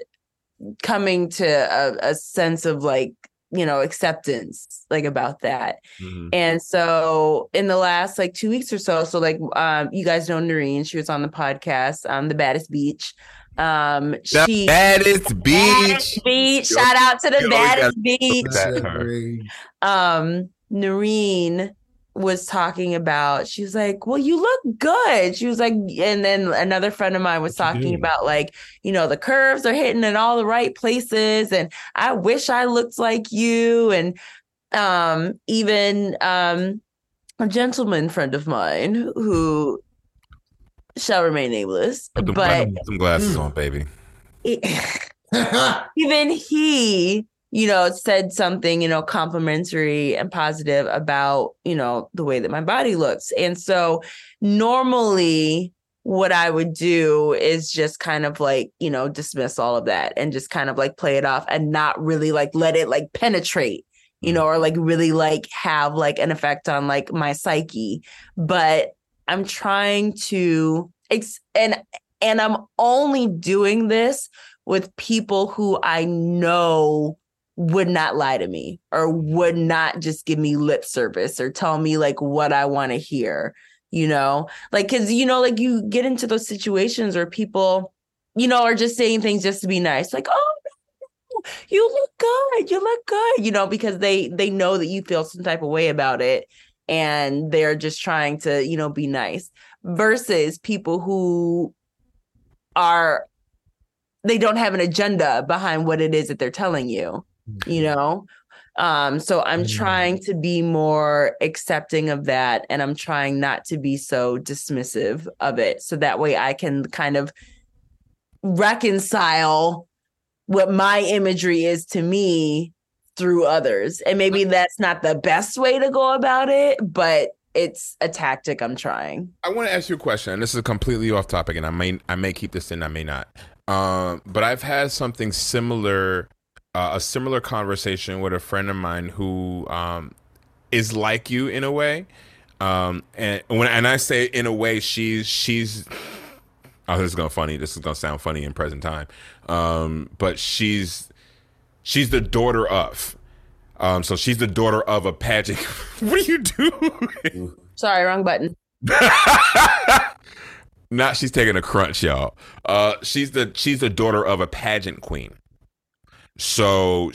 a sense of like, acceptance like about that. Mm-hmm. And so in the last like 2 weeks or so like you guys know Noreen, she was on the podcast, The Baddest Beach. Baddest Beach. Shout out to the Baddest Beach. Noreen was talking about, she was like, well, you look good. She was like, and then another friend of mine was talking about like, the curves are hitting in all the right places. And I wish I looked like you. And even a gentleman friend of mine who shall remain nameless, but some glasses on, baby. Even he, said something, complimentary and positive about, the way that my body looks. And so normally what I would do is just kind of like, dismiss all of that and just kind of like play it off and not really like let it like penetrate, or like really like have like an effect on like my psyche. But I'm trying to, and I'm only doing this with people who I know would not lie to me or would not just give me lip service or tell me like what I want to hear, like, cause like you get into those situations where people, are just saying things just to be nice. Like, oh, you look good, because they know that you feel some type of way about it. And they're just trying to, be nice versus people who they don't have an agenda behind what it is that they're telling you, So I'm trying to be more accepting of that. And I'm trying not to be so dismissive of it. So that way I can kind of reconcile what my imagery is to me through others. And maybe that's not the best way to go about it, but it's a tactic I'm trying. I want to ask you a question, and this is completely off topic, and I may keep this in, I may not. But I've had something similar, a similar conversation with a friend of mine who is like you in a way. And I say in a way she's oh, this is gonna sound funny in present time. But she's the daughter of. So she's the daughter of a pageant. What are you doing? Sorry, wrong button. Not she's taking a crunch, y'all. She's the daughter of a pageant queen. So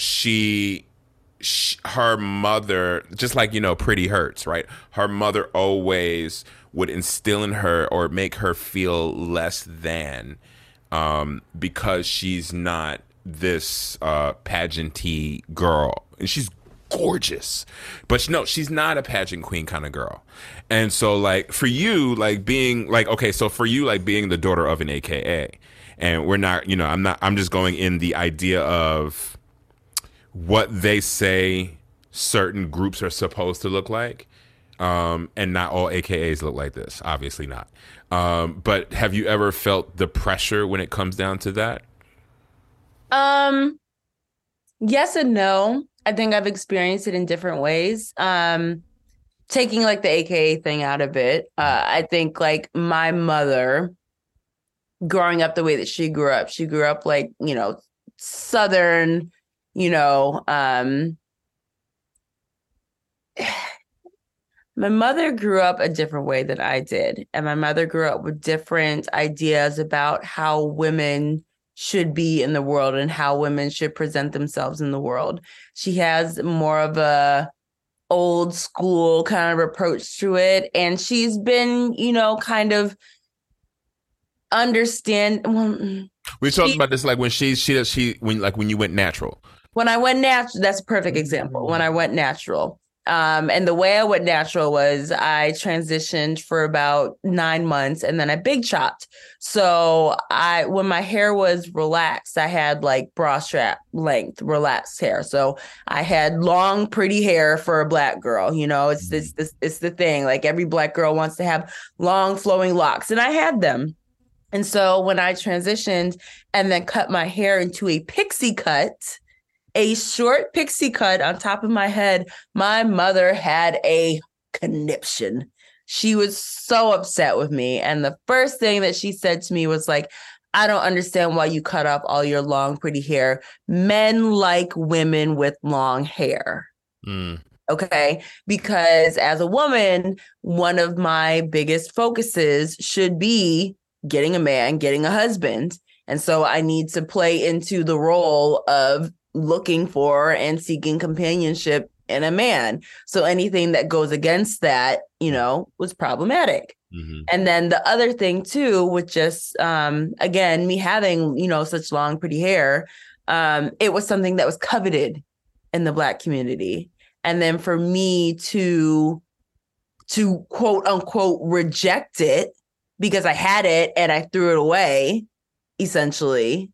her mother, just like, Pretty Hurts, right? Her mother always would instill in her or make her feel less than, because she's not this pageanty girl, and she's gorgeous, but no, she's not a pageant queen kind of girl. And so, like, for you, like, being like, okay, so for you, like, being the daughter of an AKA, and we're not, I'm just going in the idea of what they say certain groups are supposed to look like, and not all AKAs look like this, obviously not. But have you ever felt the pressure when it comes down to that? Yes and no. I think I've experienced it in different ways. Taking like the AKA thing out of it, I think like my mother growing up the way that she grew up like, Southern, my mother grew up a different way than I did. And my mother grew up with different ideas about how women should be in the world and how women should present themselves in the world. She has more of a old school kind of approach to it. And she's been, kind of understand. We talked about this, like when when you went natural. When I went natural, that's a perfect example. When I went natural. And the way I went natural was I transitioned for about 9 months and then I big chopped. So when my hair was relaxed, I had like bra strap length, relaxed hair. So I had long, pretty hair for a Black girl. It's the thing. Like every Black girl wants to have long flowing locks, and I had them. And so when I transitioned and then cut my hair into a pixie cut, a short pixie cut on top of my head, my mother had a conniption. She was so upset with me. And the first thing that she said to me was like, I don't understand why you cut off all your long, pretty hair. Men like women with long hair. Okay. Because as a woman, one of my biggest focuses should be getting a man, getting a husband. And so I need to play into the role of looking for and seeking companionship in a man. So anything that goes against that, was problematic. Mm-hmm. And then the other thing too, with just, again, me having, such long, pretty hair, it was something that was coveted in the Black community. And then for me to quote unquote reject it because I had it and I threw it away, essentially,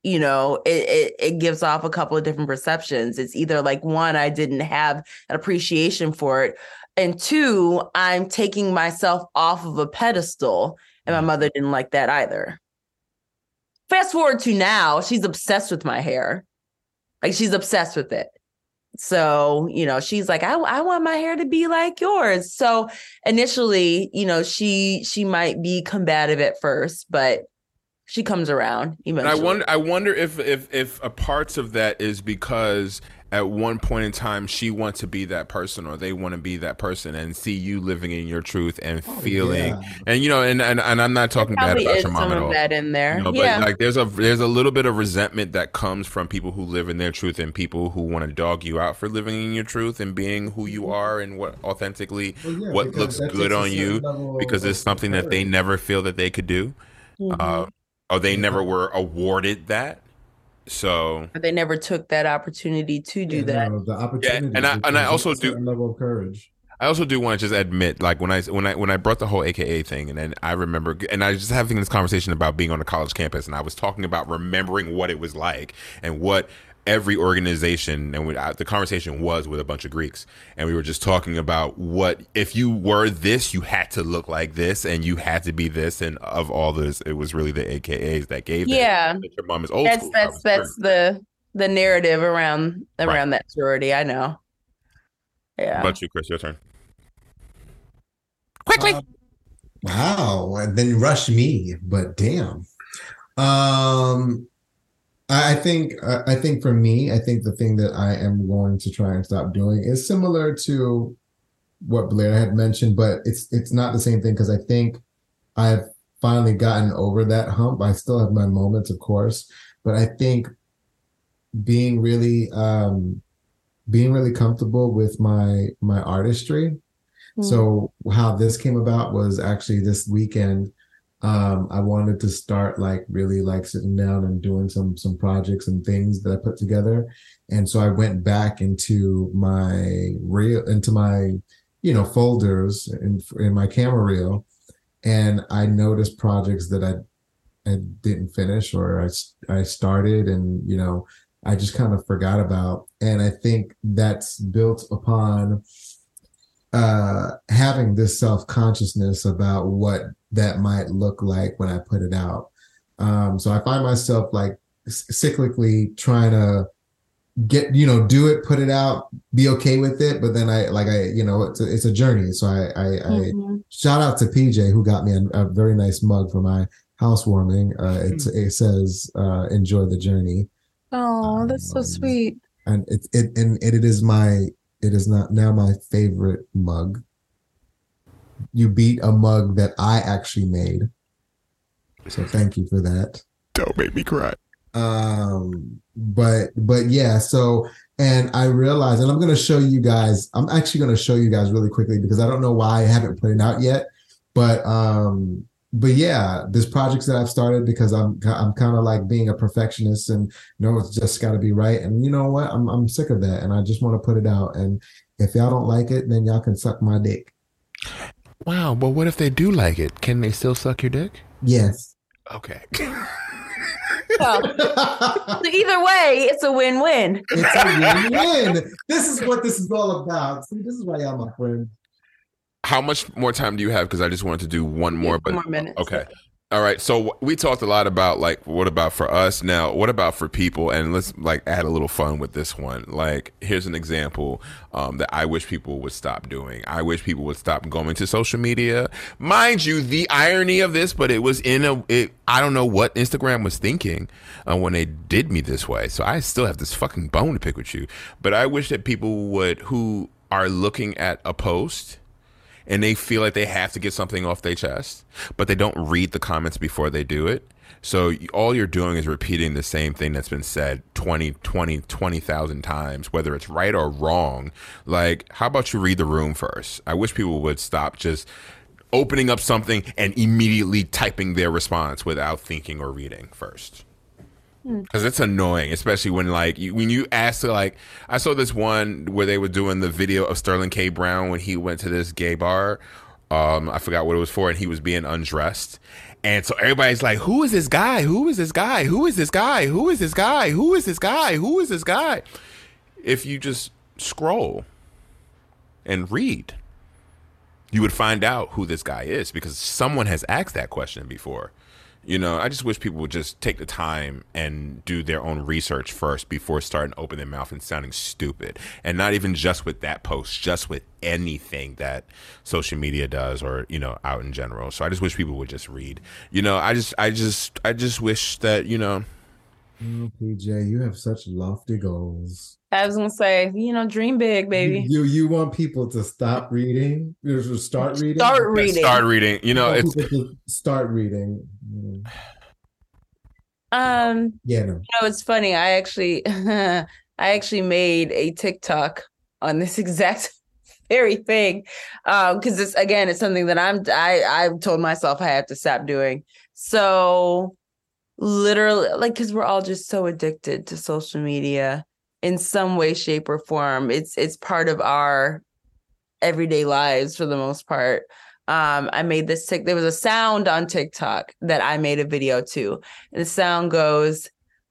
it gives off a couple of different perceptions. It's either like, one, I didn't have an appreciation for it. And two, I'm taking myself off of a pedestal. And my mother didn't like that either. Fast forward to now, she's obsessed with my hair. Like, she's obsessed with it. So, she's like, I want my hair to be like yours. So initially, she might be combative at first, but she comes around eventually. And I wonder if a parts of that is because at one point in time she wants to be that person, or they want to be that person and see you living in your truth and feeling, and and I'm not talking bad about your mom at all. That in there, but like there's a little bit of resentment that comes from people who live in their truth and people who want to dog you out for living in your truth and being who you are and what authentically what looks good on you, because it's something that they never feel that they could do. Mm-hmm. Or they never were awarded that, so they never took that opportunity to do that. No, the opportunity, and I also do level of courage. I also do want to just admit, like when I brought the whole AKA thing, and then I remember, and I was just having this conversation about being on a college campus, and I was talking about remembering what it was like and what every organization, and the conversation was with a bunch of Greeks, and we were just talking about what if you were this, you had to look like this, and you had to be this, and of all this, it was really the AKAs that gave that your mom is old school. That's the narrative around that sorority. I know. Yeah. How about you, Chris? Your turn. Quickly. Wow. And then rush me, but damn. Um, I think for me, I think the thing that I am going to try and stop doing is similar to what Blair had mentioned, but it's not the same thing because I think I've finally gotten over that hump. I still have my moments, of course, but I think being really comfortable with my artistry. So how this came about was actually this weekend. I wanted to start like really like sitting down and doing some projects and things that I put together. And so I went back into my folders in my camera reel, and I noticed projects that I didn't finish or I started and I just kind of forgot about. And I think that's built upon having this self-consciousness about what that might look like when I put it out. So I find myself like cyclically trying to do it, put it out, be okay with it. But then it's a journey. So I shout out to PJ who got me a very nice mug for my housewarming. It says, enjoy the journey. Oh, that's so sweet. And it is not now my favorite mug. You beat a mug that I actually made. So thank you for that. Don't make me cry. But yeah, so, and I realized, and I'm actually going to show you guys really quickly because I don't know why I haven't put it out yet, but yeah, there's projects that I've started because I'm kind of like being a perfectionist and it's just got to be right. And you know what? I'm sick of that. And I just want to put it out. And if y'all don't like it, then y'all can suck my dick. Wow. But what if they do like it? Can they still suck your dick? Yes. Okay. So either way, it's a win-win. It's a win-win. This is what this is all about. See, this is why y'all my friend. How much more time do you have? Because I just wanted to do one more. But more minutes. Okay. All right. So we talked a lot about like, what about for us? Now, what about for people? And let's like add a little fun with this one. Like, here's an example that I wish people would stop doing. I wish people would stop going to social media. Mind you, the irony of this, but it was I don't know what Instagram was thinking when they did me this way. So I still have this fucking bone to pick with you. But I wish that people who are looking at a post and they feel like they have to get something off their chest, but they don't read the comments before they do it. So all you're doing is repeating the same thing that's been said 20,000 times, whether it's right or wrong. Like, how about you read the room first? I wish people would stop just opening up something and immediately typing their response without thinking or reading first. Because it's annoying, especially when when you ask to I saw this one where they were doing the video of Sterling K. Brown when he went to this gay bar. I forgot what it was for, and he was being undressed. And so everybody's like, who is this guy? Who is this guy? Who is this guy? Who is this guy? Who is this guy? Who is this guy? If you just scroll and read, you would find out who this guy is because someone has asked that question before. I just wish people would just take the time and do their own research first before starting to open their mouth and sounding stupid. And not even just with that post, just with anything that social media does or, out in general. So I just wish people would just read. I just wish that, Oh, PJ, you have such lofty goals. I was gonna say, dream big, baby. You want people to stop reading? Start reading? Start reading. Start reading. Start reading. Yeah, no. It's funny. I actually made a TikTok on this exact very thing. Because it's something that I've told myself I have to stop doing. So literally, because we're all just so addicted to social media in some way, shape, or form. It's part of our everyday lives for the most part. I made this there was a sound on TikTok that I made a video to, and the sound goes,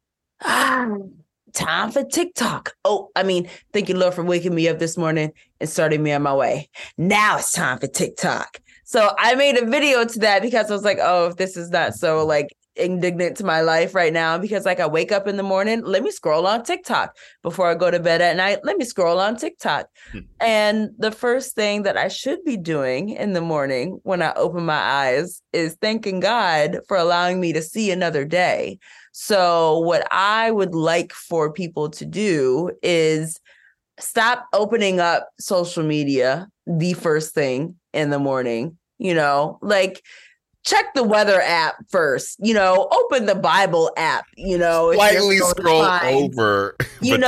time for TikTok. Thank you, Lord, for waking me up this morning and starting me on my way. Now it's time for TikTok. So I made a video to that because I was like, oh, if this is not so indignant to my life right now because like I wake up in the morning, let me scroll on TikTok. Before I go to bed at night, let me scroll on TikTok. And the first thing that I should be doing in the morning when I open my eyes is thanking God for allowing me to see another day. So what I would like for people to do is stop opening up social media the first thing in the morning, like check the weather app first, open the Bible app, Slightly scroll over, even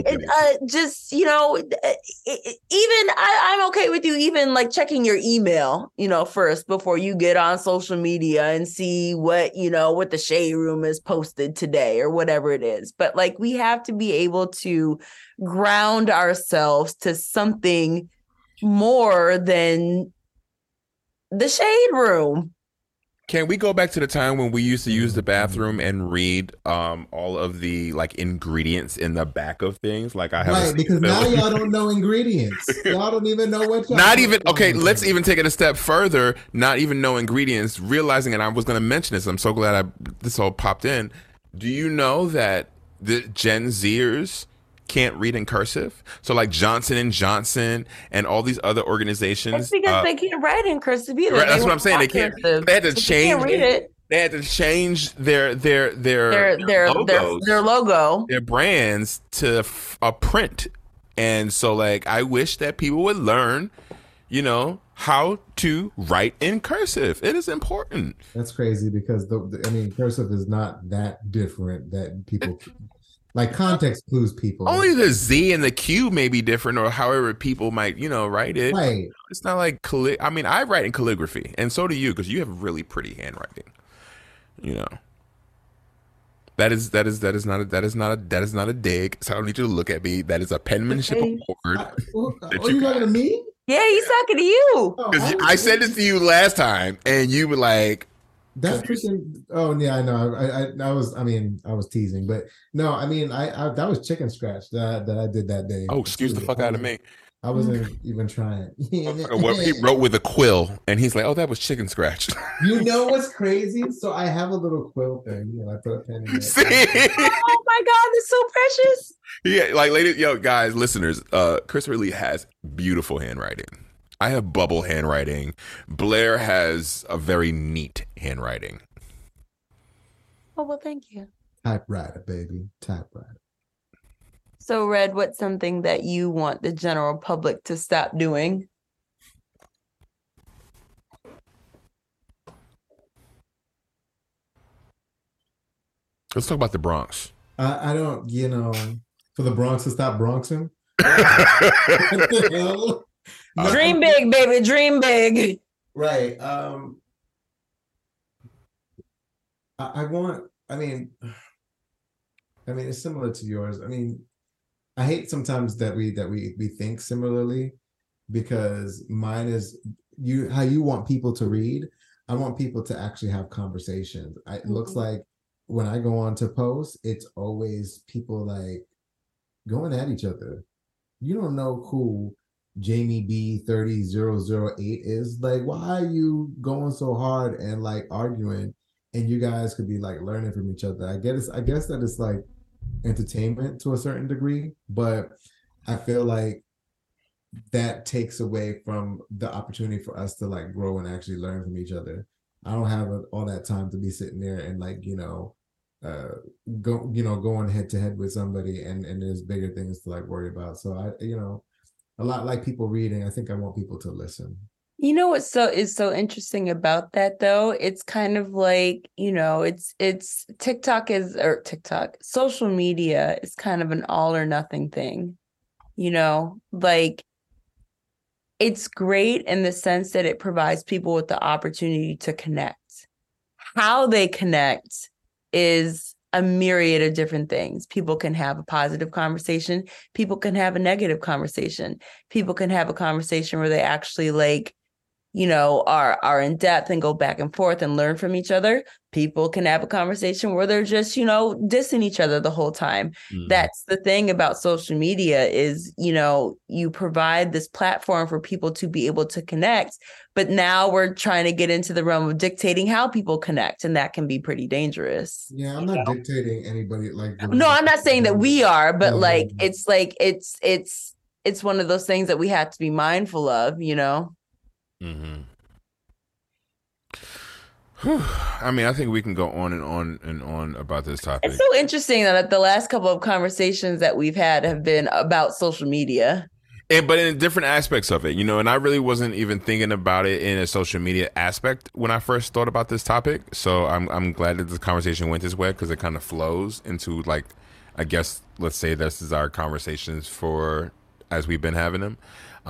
I'm okay with you even like checking your email, first before you get on social media and see what the Shade Room is posted today or whatever it is. But like, we have to be able to ground ourselves to something more than the Shade Room. Can we go back to the time when we used to use the bathroom and read all of the like ingredients in the back of things? Like I have right, because now y'all don't know ingredients. Y'all don't even know what y'all not even okay, let's even take it a step further, not even know ingredients, realizing, and I was gonna mention this, I'm so glad this all popped in. Do you know that the Gen Zers can't read in cursive? So like Johnson & Johnson and all these other organizations. That's because they can't write in cursive either. Right, that's what I'm saying. They can't. Cursive. They had to change. They can't read it. They had to change their logos, their logo, their brands to a print. And so like I wish that people would learn, how to write in cursive. It is important. That's crazy because cursive is not that different that people. Like context clues people. Only the Z and the Q may be different, or however people might, write it. Right. It's not like I write in calligraphy, and so do you, because you have really pretty handwriting. That is not a dig. So I don't need you to look at me. That is a penmanship award. Are you talking to me? Yeah, he's talking to you. Because I said this to you last time, and you were like. That's freaking. Oh yeah, I know. I was teasing, but no, I that was chicken scratch that I did that day. Oh, excuse the fuck out of me. I wasn't even trying. Well, he wrote with a quill, and he's like, "Oh, that was chicken scratch." You know what's crazy? So I have a little quill thing. I put a pen in it. See? Oh my God, it's so precious. Yeah, like ladies, guys, listeners. Chris really has beautiful handwriting. I have bubble handwriting. Blair has a very neat handwriting. Oh, well, thank you. Typewriter, baby. Typewriter. So, Red, what's something that you want the general public to stop doing? Let's talk about the Bronx. I don't, for the Bronx to stop Bronxing. Dream big, baby. Dream big. Right. It's similar to yours. I hate sometimes that we think similarly, because mine is how you want people to read. I want people to actually have conversations. It looks like when I go on to post, it's always people like going at each other. You don't know who Jamie B 30008 is. Like, why are you going so hard and like arguing? And you guys could be like learning from each other. I guess that it's like entertainment to a certain degree, but I feel like that takes away from the opportunity for us to like grow and actually learn from each other. I don't have all that time to be sitting there and like going head to head with somebody, and there's bigger things to like worry about. So I a lot like people reading, I think I want people to listen. You know what is so interesting about that though? It's kind of like, it's TikTok, social media is kind of an all or nothing thing. Like, it's great in the sense that it provides people with the opportunity to connect. How they connect is a myriad of different things. People can have a positive conversation. People can have a negative conversation. People can have a conversation where they actually are in depth and go back and forth and learn from each other. People can have a conversation where they're just, dissing each other the whole time. Mhm. That's the thing about social media is, you provide this platform for people to be able to connect. But now we're trying to get into the realm of dictating how people connect. And that can be pretty dangerous. Yeah, I'm not dictating anybody No, I'm not saying that we are, but Yeah. it's one of those things that we have to be mindful of, Mm-hmm. I mean, I think we can go on and on and on about this topic. It's so interesting that the last couple of conversations that we've had have been about social media. But in different aspects of it, and I really wasn't even thinking about it in a social media aspect when I first thought about this topic. So I'm glad that this conversation went this way because it kind of flows into, like, I guess, let's say this is our conversations for as we've been having them.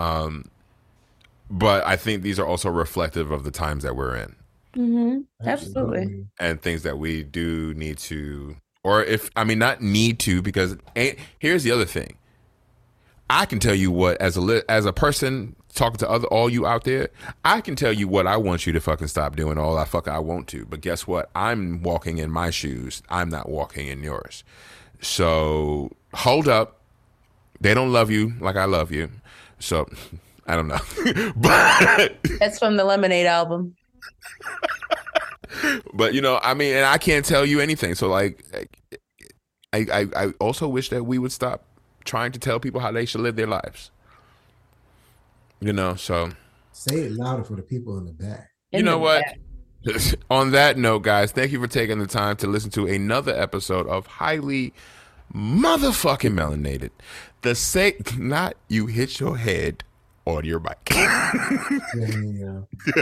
But I think these are also reflective of the times that we're in. Mm-hmm. Absolutely. And things that we do need to, not need to, because here's the other thing. I can tell you what, as a person talking to all you out there, I can tell you what I want you to fucking stop doing, all I want to. But guess what? I'm walking in my shoes. I'm not walking in yours. So hold up. They don't love you like I love you. So I don't know. But that's from the Lemonade album. But and I can't tell you anything. So like, I also wish that we would stop trying to tell people how they should live their lives. So say it louder for the people in the back. What? On that note, guys, thank you for taking the time to listen to another episode of Highly Motherfucking Melanated. Not you hit your head on your bike. Yeah.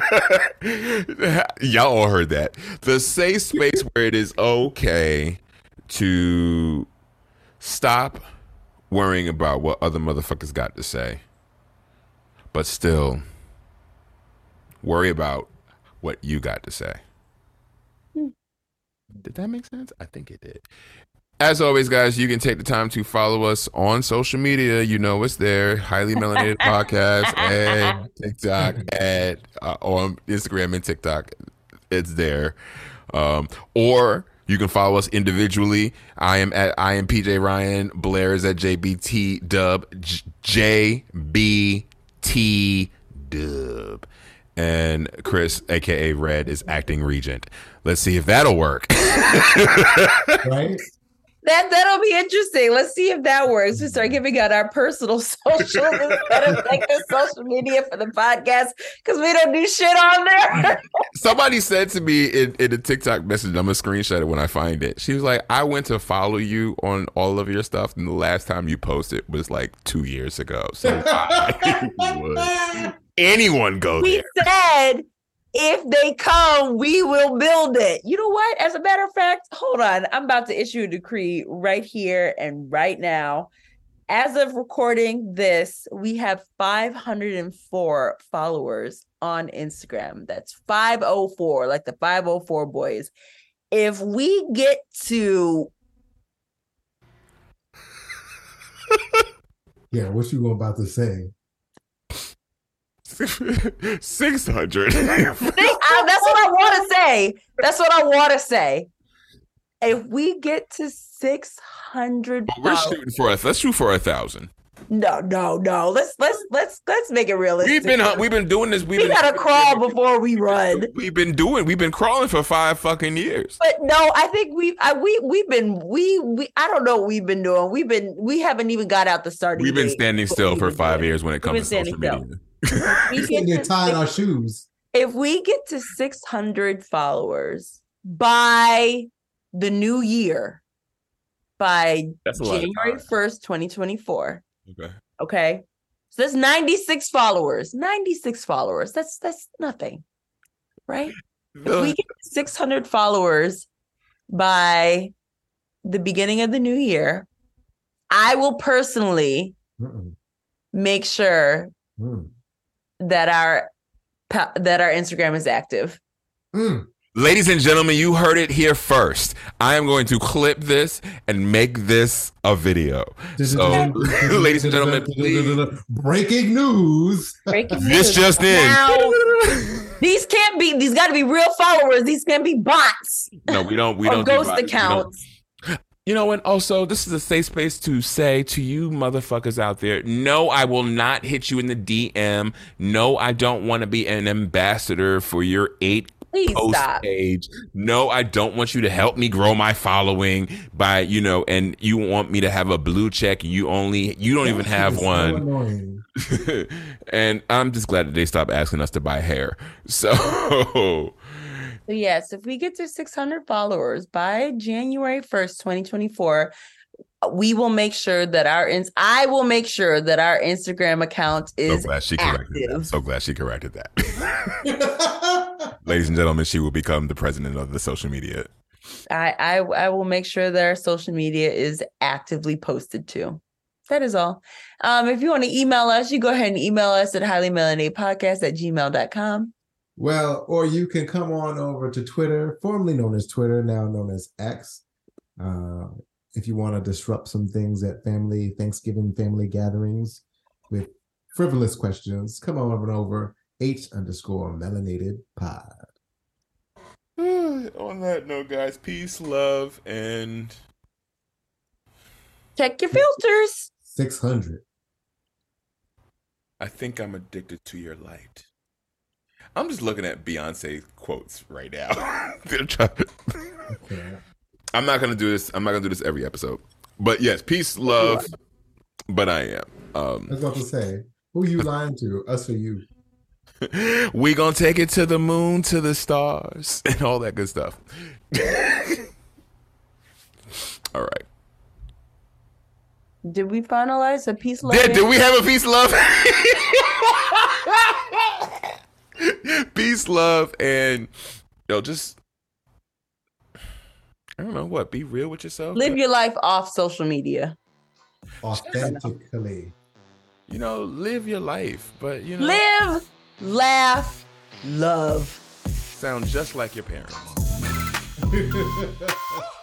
Y'all all heard that. The safe space where it is okay to stop worrying about what other motherfuckers got to say, but still worry about what you got to say. Did that make sense? I think it did. As always, guys, you can take the time to follow us on social media. It's there. Highly Melanated Podcast and TikTok on Instagram and TikTok. It's there. Or you can follow us individually. I am PJ Ryan. Blair is at JBT Dub. JBT Dub. And Chris, aka Red, is acting Regent. Let's see if that'll work. Right? That'll be interesting. Let's see if that works. We start giving out our personal socials instead of like the social media for the podcast because we don't do shit on there. Somebody said to me in a TikTok message, I'm gonna screenshot it when I find it. She was like, I went to follow you on all of your stuff, and the last time you posted was like 2 years ago. So why would anyone go there? We said, if they come, we will build it. You know what? As a matter of fact, hold on. I'm about to issue a decree right here and right now. As of recording this, we have 504 followers on Instagram. That's 504, like the 504 boys. If we get to... Yeah, what you about to say? 600. That's what I want to say. That's what I want to say. If we get to 600, we're shooting for let's shoot for 1,000. No. Let's make it realistic. We've been doing this. We gotta crawl before we run. We've been crawling for 5 fucking years. But no, I think I don't know what we've been doing. We haven't even got out the starting. We've been standing still for 5 years when it comes to social media. We're tying our shoes. If we get to 600 followers by the new year, by January 1st, 2024. Okay. So that's 96 followers. 96 followers. That's nothing. Right? If we get 600 followers by the beginning of the new year, I will personally make sure that our Instagram is active. Ladies and gentlemen, you heard it here first. I am going to clip this and make this a video. So, ladies and gentlemen, please. Breaking news. This just in. Now, these got to be real followers. These can't be bots. No, we don't or do ghost bots. accounts. You know, and also, this is a safe space to say to you motherfuckers out there, no, I will not hit you in the DM. No, I don't want to be an ambassador for your 8 Please post stop. page. No, I don't want you to help me grow my following by, and you want me to have a blue check. You don't even have one. So annoying. And I'm just glad that they stopped asking us to buy hair. So Yes, if we get to 600 followers by January 1st, 2024, we will make sure that I will make sure that our Instagram account is so glad she corrected that. So glad she corrected that. Ladies and gentlemen, she will become the president of the social media. I will make sure that our social media is actively posted too. That is all. If you want to email us, you go ahead and email us at highlymelanatedpodcast@gmail.com. Well, or you can come on over to Twitter, formerly known as Twitter, now known as X. If you want to disrupt some things at Thanksgiving family gatherings with frivolous questions, come on over H_melanatedpod. On that note, guys, peace, love, and Check your filters. 600. I think I'm addicted to your light. I'm just looking at Beyonce quotes right now. Okay. I'm not gonna do this. I'm not gonna do this every episode. But yes, peace, love. But I am. I was about to say, who you lying to, us or you? We gonna take it to the moon, to the stars, and all that good stuff. All right. Did we finalize a peace love? Did we have a peace, love? Peace, love, and just I don't know what. Be real with yourself. Live your life off social media. Authentically. Live your life, but Live, laugh, love. sound just like your parents.